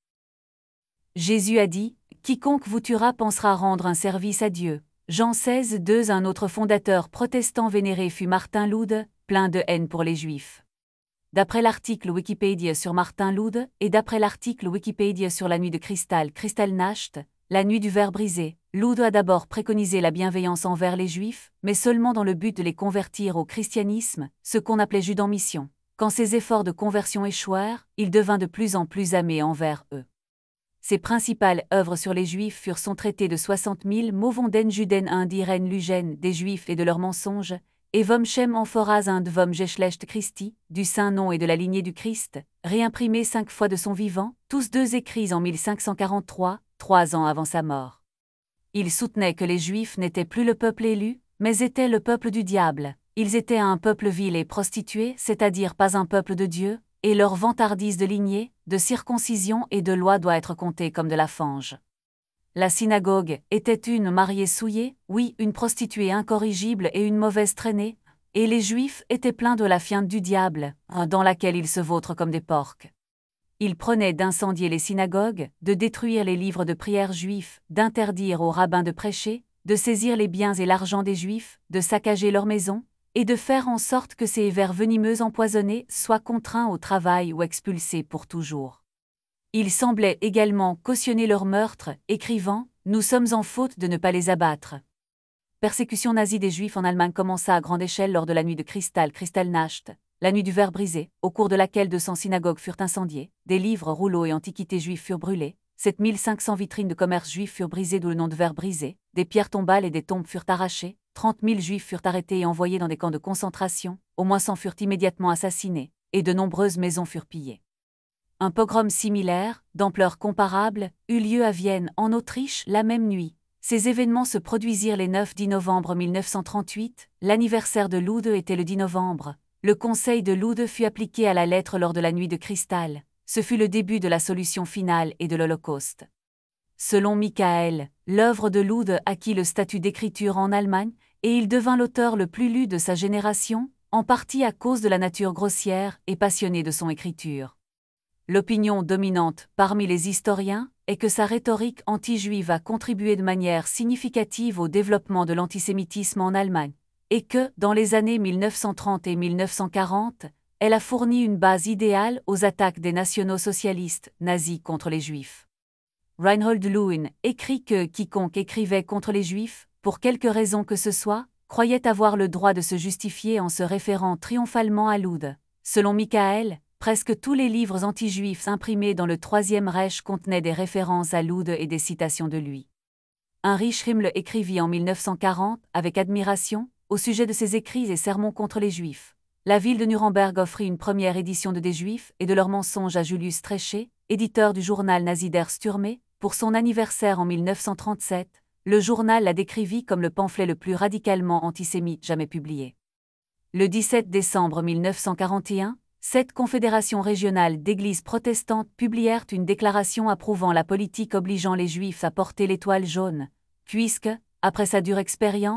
Jésus a dit, « Quiconque vous tuera pensera rendre un service à Dieu. » Jean 16:2. Un autre fondateur protestant vénéré fut Martin Lude, plein de haine pour les Juifs. D'après l'article Wikipédia sur Martin Lude et d'après l'article Wikipédia sur la nuit de Kristallnacht, la nuit du ver brisé, Lude a d'abord préconisé la bienveillance envers les Juifs, mais seulement dans le but de les convertir au christianisme, ce qu'on appelait Jude en mission. Quand ses efforts de conversion échouèrent, il devint de plus en plus aimé envers eux. Ses principales œuvres sur les Juifs furent son traité de 60 000 mots von den Juden und ihren Lügen des Juifs et de leurs mensonges, et vom Shem Amphoras und vom Geschlecht Christi, du saint nom et de la lignée du Christ, réimprimés 5 fois de son vivant, tous deux écrits en 1543, 3 ans avant sa mort. Il soutenait que les Juifs n'étaient plus le peuple élu, mais étaient le peuple du diable. Ils étaient un peuple vil et prostitué, c'est-à-dire pas un peuple de Dieu, et leur vantardise de lignée, de circoncision et de loi doit être comptée comme de la fange. La synagogue était une mariée souillée, oui, une prostituée incorrigible et une mauvaise traînée, et les Juifs étaient pleins de la fiente du diable, dans laquelle ils se vautrent comme des porcs. Ils prenaient d'incendier les synagogues, de détruire les livres de prière juifs, d'interdire aux rabbins de prêcher, de saisir les biens et l'argent des Juifs, de saccager leurs maisons, et de faire en sorte que ces vers venimeux empoisonnés soient contraints au travail ou expulsés pour toujours. Il semblait également cautionner leur meurtre, écrivant « Nous sommes en faute de ne pas les abattre ». Persécution nazie des Juifs en Allemagne commença à grande échelle lors de la nuit de Kristallnacht, la nuit du ver brisé, au cours de laquelle 200 synagogues furent incendiées, des livres, rouleaux et antiquités juifs furent brûlés, 7500 vitrines de commerce juifs furent brisées d'où le nom de ver brisé, des pierres tombales et des tombes furent arrachées, 30 000 Juifs furent arrêtés et envoyés dans des camps de concentration, au moins 100 furent immédiatement assassinés, et de nombreuses maisons furent pillées. Un pogrom similaire, d'ampleur comparable, eut lieu à Vienne, en Autriche, la même nuit. Ces événements se produisirent les 9-10 novembre 1938, l'anniversaire de Lude était le 10 novembre. Le conseil de Lude fut appliqué à la lettre lors de la nuit de cristal. Ce fut le début de la solution finale et de l'Holocauste. Selon Michael, l'œuvre de Lude acquit le statut d'écriture en Allemagne, et il devint l'auteur le plus lu de sa génération, en partie à cause de la nature grossière et passionnée de son écriture. L'opinion dominante parmi les historiens est que sa rhétorique anti-juive a contribué de manière significative au développement de l'antisémitisme en Allemagne, et que, dans les années 1930 et 1940, elle a fourni une base idéale aux attaques des nationaux-socialistes nazis contre les Juifs. Reinhold Lewin écrit que quiconque écrivait contre les Juifs, pour quelque raison que ce soit, croyait avoir le droit de se justifier en se référant triomphalement à Lude. Selon Michael, presque tous les livres anti-juifs imprimés dans le Troisième Reich contenaient des références à Lude et des citations de lui. Heinrich Himmler écrivit en 1940, avec admiration, au sujet de ses écrits et sermons contre les Juifs. La ville de Nuremberg offrit une première édition de Des Juifs et de leurs mensonges à Julius Streicher, éditeur du journal nazi Der Stürme, pour son anniversaire en 1937. Le journal la décrivit comme le pamphlet le plus radicalement antisémite jamais publié. Le 17 décembre 1941, 7 confédérations régionales d'églises protestantes publièrent une déclaration approuvant la politique obligeant les Juifs à porter l'étoile jaune, puisque, après sa dure expérience,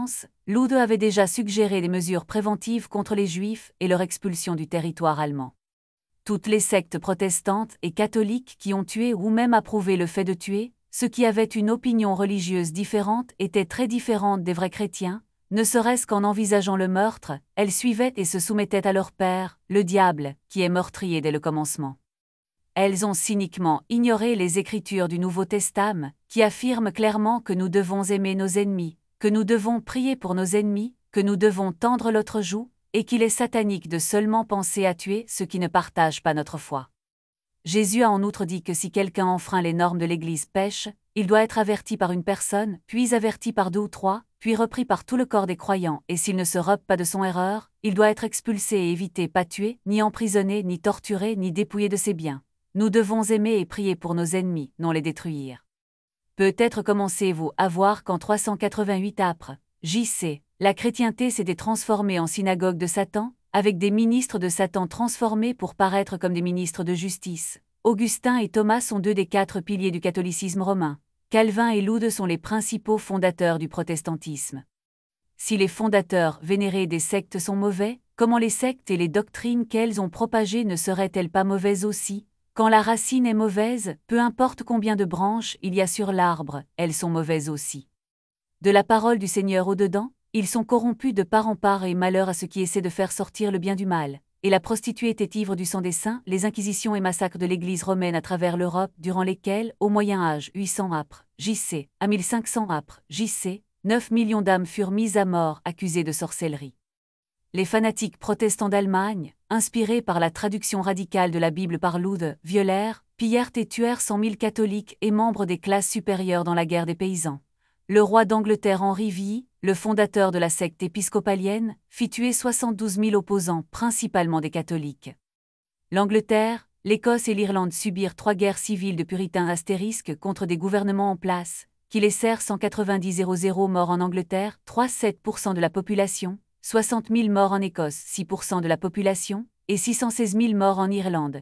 Lude avait déjà suggéré des mesures préventives contre les Juifs et leur expulsion du territoire allemand. Toutes les sectes protestantes et catholiques qui ont tué ou même approuvé le fait de tuer, ceux qui avaient une opinion religieuse différente étaient très différentes des vrais chrétiens, ne serait-ce qu'en envisageant le meurtre, elles suivaient et se soumettaient à leur père, le diable, qui est meurtrier dès le commencement. Elles ont cyniquement ignoré les Écritures du Nouveau Testament, qui affirment clairement que nous devons aimer nos ennemis, que nous devons prier pour nos ennemis, que nous devons tendre l'autre joue, et qu'il est satanique de seulement penser à tuer ceux qui ne partagent pas notre foi. Jésus a en outre dit que si quelqu'un enfreint les normes de l'Église pêche, il doit être averti par une personne, puis averti par 2 ou 3, puis repris par tout le corps des croyants, et s'il ne se repent pas de son erreur, il doit être expulsé et évité, pas tué, ni emprisonné, ni torturé, ni dépouillé de ses biens. Nous devons aimer et prier pour nos ennemis, non les détruire. Peut-être commencez-vous à voir qu'en 388 apr. J.C., la chrétienté s'était transformée en synagogue de Satan, avec des ministres de Satan transformés pour paraître comme des ministres de justice. Augustin et Thomas sont 2 des 4 piliers du catholicisme romain. Calvin et Lude sont les principaux fondateurs du protestantisme. Si les fondateurs vénérés des sectes sont mauvais, comment les sectes et les doctrines qu'elles ont propagées ne seraient-elles pas mauvaises aussi? Quand la racine est mauvaise, peu importe combien de branches il y a sur l'arbre, elles sont mauvaises aussi. De la parole du Seigneur au-dedans, ils sont corrompus de part en part et malheur à ceux qui essaient de faire sortir le bien du mal. Et la prostituée était ivre du sang des saints, les inquisitions et massacres de l'Église romaine à travers l'Europe, durant lesquels, au Moyen-Âge, 800 apr. J.C., à 1500 apr. J.C., 9 millions d'âmes furent mises à mort, accusées de sorcellerie. Les fanatiques protestants d'Allemagne, inspirés par la traduction radicale de la Bible par Lude, violèrent, pillèrent et tuèrent 100 000 catholiques et membres des classes supérieures dans la guerre des paysans. Le roi d'Angleterre Henri VI, le fondateur de la secte épiscopalienne, fit tuer 72 000 opposants, principalement des catholiques. L'Angleterre, l'Écosse et l'Irlande subirent 3 guerres civiles de puritains astérisques contre des gouvernements en place, qui laissèrent 190 000 morts en Angleterre, 3,7% de la population, 60 000 morts en Écosse, 6% de la population, et 616 000 morts en Irlande,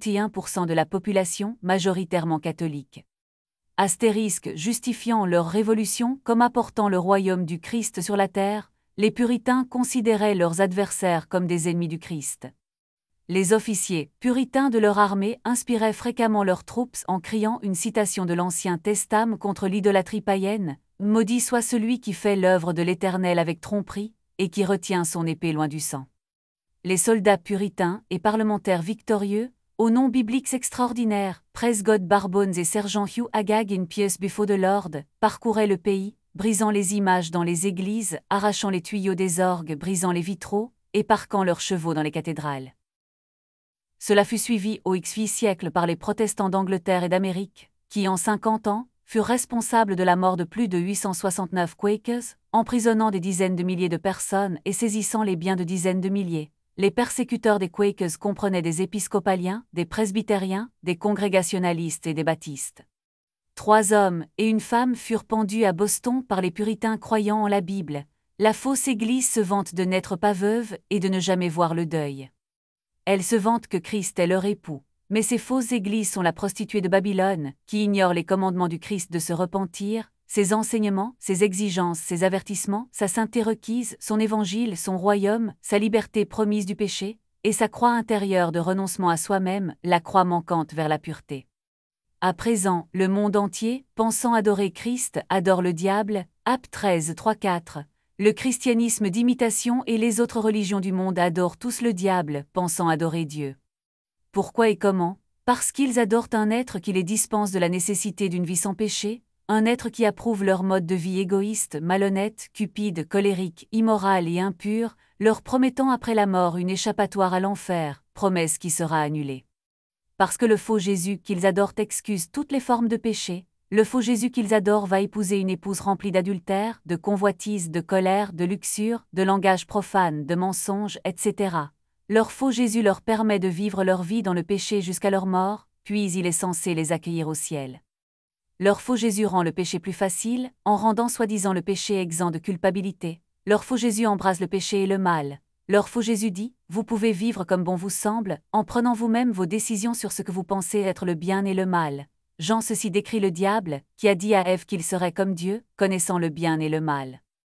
41% de la population, majoritairement catholique. Astérisque justifiant leur révolution comme apportant le royaume du Christ sur la terre, les puritains considéraient leurs adversaires comme des ennemis du Christ. Les officiers puritains de leur armée inspiraient fréquemment leurs troupes en criant une citation de l'Ancien Testament contre l'idolâtrie païenne, « Maudit soit celui qui fait l'œuvre de l'Éternel avec tromperie, et qui retient son épée loin du sang. » Les soldats puritains et parlementaires victorieux, aux noms bibliques extraordinaires, Prescott Barbones et sergent Hugh Agag in Pious Buffo de Lord, parcouraient le pays, brisant les images dans les églises, arrachant les tuyaux des orgues, brisant les vitraux, et parquant leurs chevaux dans les cathédrales. Cela fut suivi au XVIIe siècle par les protestants d'Angleterre et d'Amérique, qui en 50 ans, furent responsables de la mort de plus de 869 Quakers, emprisonnant des dizaines de milliers de personnes et saisissant les biens de dizaines de milliers. Les persécuteurs des Quakers comprenaient des épiscopaliens, des presbytériens, des congrégationalistes et des baptistes. 3 hommes et une femme furent pendus à Boston par les puritains croyant en la Bible. La fausse Église se vante de n'être pas veuve et de ne jamais voir le deuil. Elle se vante que Christ est leur époux. Mais ces fausses églises sont la prostituée de Babylone, qui ignore les commandements du Christ de se repentir, ses enseignements, ses exigences, ses avertissements, sa sainteté requise, son évangile, son royaume, sa liberté promise du péché, et sa croix intérieure de renoncement à soi-même, la croix manquante vers la pureté. À présent, le monde entier, pensant adorer Christ, adore le diable, Apôtres 13, 3-4. Le christianisme d'imitation et les autres religions du monde adorent tous le diable, pensant adorer Dieu. Pourquoi et comment? Parce qu'ils adorent un être qui les dispense de la nécessité d'une vie sans péché, un être qui approuve leur mode de vie égoïste, malhonnête, cupide, colérique, immoral et impur, leur promettant après la mort une échappatoire à l'enfer, promesse qui sera annulée. Parce que le faux Jésus qu'ils adorent excuse toutes les formes de péché, le faux Jésus qu'ils adorent va épouser une épouse remplie d'adultère, de convoitise, de colère, de luxure, de langage profane, de mensonges, etc. Leur faux Jésus leur permet de vivre leur vie dans le péché jusqu'à leur mort, puis il est censé les accueillir au ciel. Leur faux Jésus rend le péché plus facile, en rendant soi-disant le péché exempt de culpabilité. Leur faux Jésus embrase le péché et le mal. Leur faux Jésus dit, vous pouvez vivre comme bon vous semble, en prenant vous-même vos décisions sur ce que vous pensez être le bien et le mal. Jean ceci décrit le diable, qui a dit à Ève qu'il serait comme Dieu, connaissant le bien et le mal.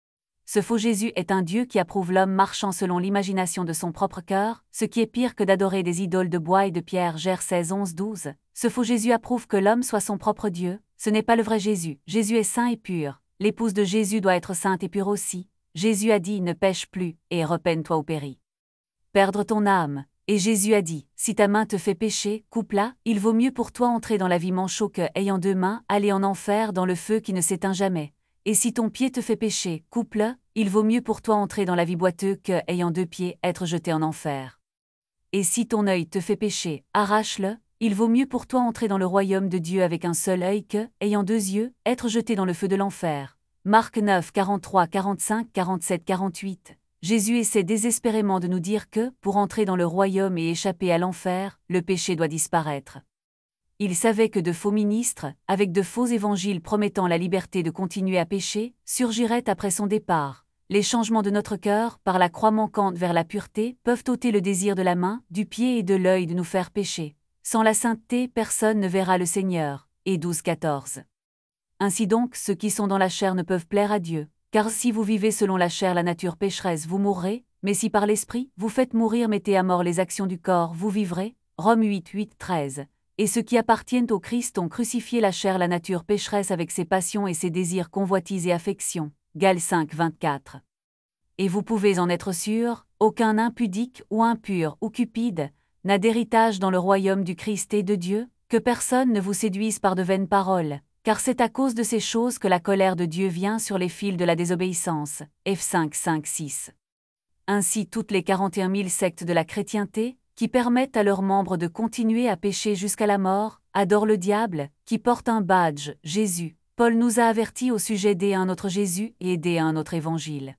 Ce faux Jésus est un Dieu qui approuve l'homme marchant selon l'imagination de son propre cœur, ce qui est pire que d'adorer des idoles de bois et de pierre. Gère 16 11 12. Ce faux Jésus approuve que l'homme soit son propre Dieu, ce n'est pas le vrai Jésus. Jésus est saint et pur, l'épouse de Jésus doit être sainte et pure aussi. Jésus a dit « Ne pêche plus, et repène-toi ou péris. » Perdre ton âme. Et Jésus a dit « Si ta main te fait pécher, coupe-la, il vaut mieux pour toi entrer dans la vie manchot que, ayant deux mains, aller en enfer dans le feu qui ne s'éteint jamais. Et si ton pied te fait pécher, coupe-le, il vaut mieux pour toi entrer dans la vie boiteux que, ayant deux pieds, être jeté en enfer. Et si ton œil te fait pécher, arrache-le, il vaut mieux pour toi entrer dans le royaume de Dieu avec un seul œil que, ayant deux yeux, être jeté dans le feu de l'enfer. Marc 9, 43, 45, 47, 48. Jésus essaie désespérément de nous dire que, pour entrer dans le royaume et échapper à l'enfer, le péché doit disparaître. Il savait que de faux ministres, avec de faux évangiles promettant la liberté de continuer à pécher, surgiraient après son départ. Les changements de notre cœur, par la croix manquante vers la pureté, peuvent ôter le désir de la main, du pied et de l'œil de nous faire pécher. Sans la sainteté, personne ne verra le Seigneur. Et 12, 14. Ainsi donc, ceux qui sont dans la chair ne peuvent plaire à Dieu. Car si vous vivez selon la chair, la nature pécheresse, vous mourrez, mais si par l'Esprit, vous faites mourir, mettez à mort les actions du corps, vous vivrez. Romains 8, 8, 13. Et ceux qui appartiennent au Christ ont crucifié la chair, la nature pécheresse avec ses passions et ses désirs, convoitises et affections. Galates 5, 24. Et vous pouvez en être sûr, aucun impudique ou impur ou cupide n'a d'héritage dans le royaume du Christ et de Dieu, que personne ne vous séduise par de vaines paroles, car c'est à cause de ces choses que la colère de Dieu vient sur les fils de la désobéissance. F 5, 5, 6. Ainsi toutes les 41 000 sectes de la chrétienté, qui permettent à leurs membres de continuer à pécher jusqu'à la mort, adorent le diable, qui porte un badge, Jésus. Paul nous a avertis au sujet d'un autre Jésus et d'un autre évangile.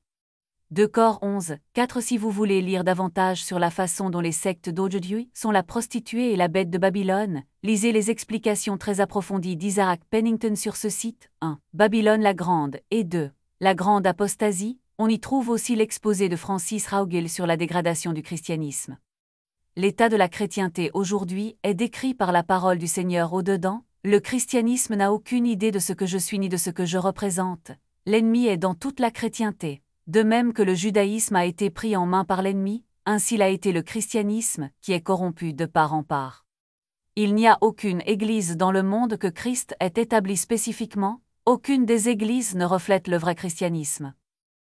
2 Cor 11, 4. Si vous voulez lire davantage sur la façon dont les sectes d'aujourd'hui sont la prostituée et la bête de Babylone, lisez les explications très approfondies d'Isaac Pennington sur ce site. 1. Babylone la Grande et 2. La Grande Apostasie. On y trouve aussi l'exposé de Francis Raugill sur la dégradation du christianisme. L'état de la chrétienté aujourd'hui est décrit par la parole du Seigneur au-dedans. Le christianisme n'a aucune idée de ce que je suis ni de ce que je représente. L'ennemi est dans toute la chrétienté. De même que le judaïsme a été pris en main par l'ennemi, ainsi l'a été le christianisme, qui est corrompu de part en part. Il n'y a aucune église dans le monde que Christ ait établie spécifiquement, aucune des églises ne reflète le vrai christianisme.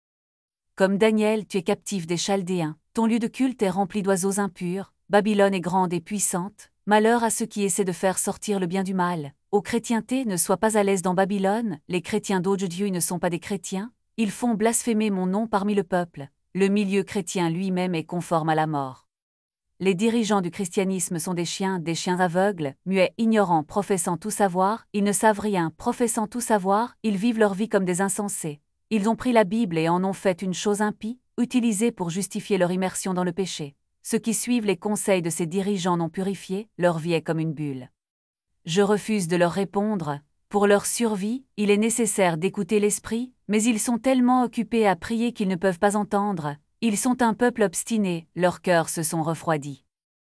Comme Daniel, tu es captif des Chaldéens, ton lieu de culte est rempli d'oiseaux impurs, Babylone est grande et puissante, malheur à ceux qui essaient de faire sortir le bien du mal. Ô chrétienté, ne sois pas à l'aise dans Babylone, les chrétiens d'aujourd'hui ne sont pas des chrétiens, ils font blasphémer mon nom parmi le peuple, le milieu chrétien lui-même est conforme à la mort. Les dirigeants du christianisme sont des chiens aveugles, muets, ignorants, professant tout savoir, ils ne savent rien, professant tout savoir, ils vivent leur vie comme des insensés. Ils ont pris la Bible et en ont fait une chose impie, utilisée pour justifier leur immersion dans le péché. Ceux qui suivent les conseils de ces dirigeants non purifiés, leur vie est comme une bulle. Je refuse de leur répondre. Pour leur survie, il est nécessaire d'écouter l'Esprit, mais ils sont tellement occupés à prier qu'ils ne peuvent pas entendre. Ils sont un peuple obstiné, leurs cœurs se sont refroidis.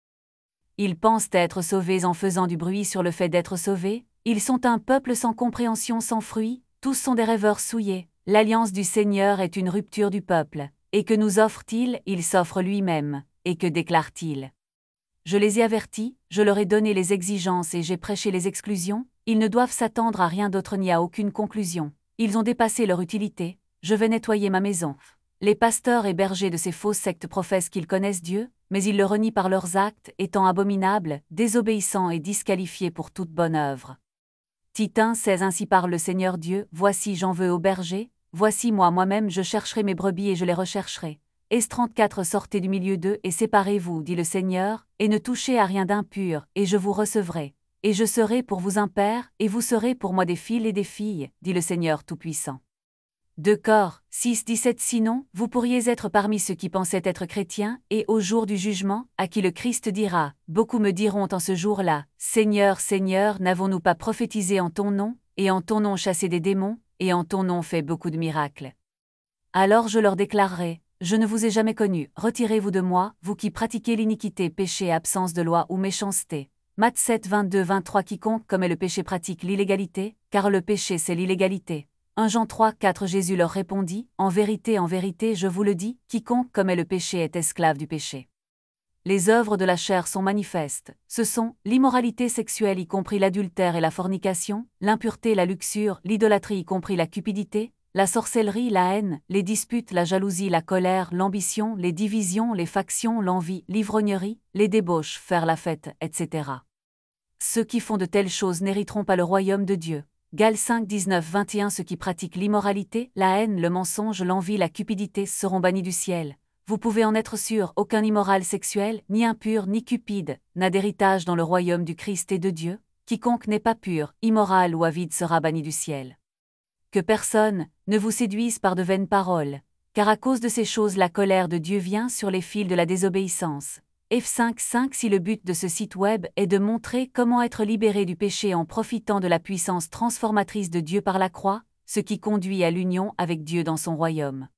Ils pensent être sauvés en faisant du bruit sur le fait d'être sauvés. Ils sont un peuple sans compréhension, sans fruit, tous sont des rêveurs souillés. L'alliance du Seigneur est une rupture du peuple. Et que nous offre-t-il? Il s'offre lui-même. Et que déclare-t-il? Je les ai avertis, je leur ai donné les exigences et j'ai prêché les exclusions. Ils ne doivent s'attendre à rien d'autre ni à aucune conclusion. Ils ont dépassé leur utilité. Je vais nettoyer ma maison. Les pasteurs et bergers de ces fausses sectes professent qu'ils connaissent Dieu, mais ils le renient par leurs actes, étant abominables, désobéissants et disqualifiés pour toute bonne œuvre. Tite 1:16. Ainsi parle le Seigneur Dieu, voici j'en veux aux bergers, voici moi-même je chercherai mes brebis et je les rechercherai. Es 34. Sortez du milieu d'eux et séparez-vous, dit le Seigneur, et ne touchez à rien d'impur, et je vous recevrai. Et je serai pour vous un père, et vous serez pour moi des fils et des filles, dit le Seigneur Tout-Puissant. 2 Cor 6:17. Sinon, vous pourriez être parmi ceux qui pensaient être chrétiens, et au jour du jugement, à qui le Christ dira, beaucoup me diront en ce jour-là, Seigneur, Seigneur, n'avons-nous pas prophétisé en ton nom, et en ton nom chassé des démons, et en ton nom fait beaucoup de miracles? Alors je leur déclarerai, je ne vous ai jamais connu, retirez-vous de moi, vous qui pratiquez l'iniquité, péché, absence de loi ou méchanceté. Matthieu 7, 22-23. Quiconque commet le péché pratique l'illégalité, car le péché c'est l'illégalité. 1 Jean 3, 4 Jésus leur répondit, en vérité, je vous le dis, quiconque commet le péché est esclave du péché. Les œuvres de la chair sont manifestes, ce sont l'immoralité sexuelle y compris l'adultère et la fornication, l'impureté, la luxure, l'idolâtrie y compris la cupidité, la sorcellerie, la haine, les disputes, la jalousie, la colère, l'ambition, les divisions, les factions, l'envie, l'ivrognerie, les débauches, faire la fête, etc. Ceux qui font de telles choses n'hériteront pas le royaume de Dieu. Galates 5, 19, 21 Ceux qui pratiquent l'immoralité, la haine, le mensonge, l'envie, la cupidité seront bannis du ciel. Vous pouvez en être sûr, aucun immoral sexuel, ni impur, ni cupide, n'a d'héritage dans le royaume du Christ et de Dieu. Quiconque n'est pas pur, immoral ou avide sera banni du ciel. Que personne ne vous séduise par de vaines paroles, car à cause de ces choses la colère de Dieu vient sur les fils de la désobéissance. F5 5 Si le but de ce site web est de montrer comment être libéré du péché en profitant de la puissance transformatrice de Dieu par la croix, ce qui conduit à l'union avec Dieu dans son royaume.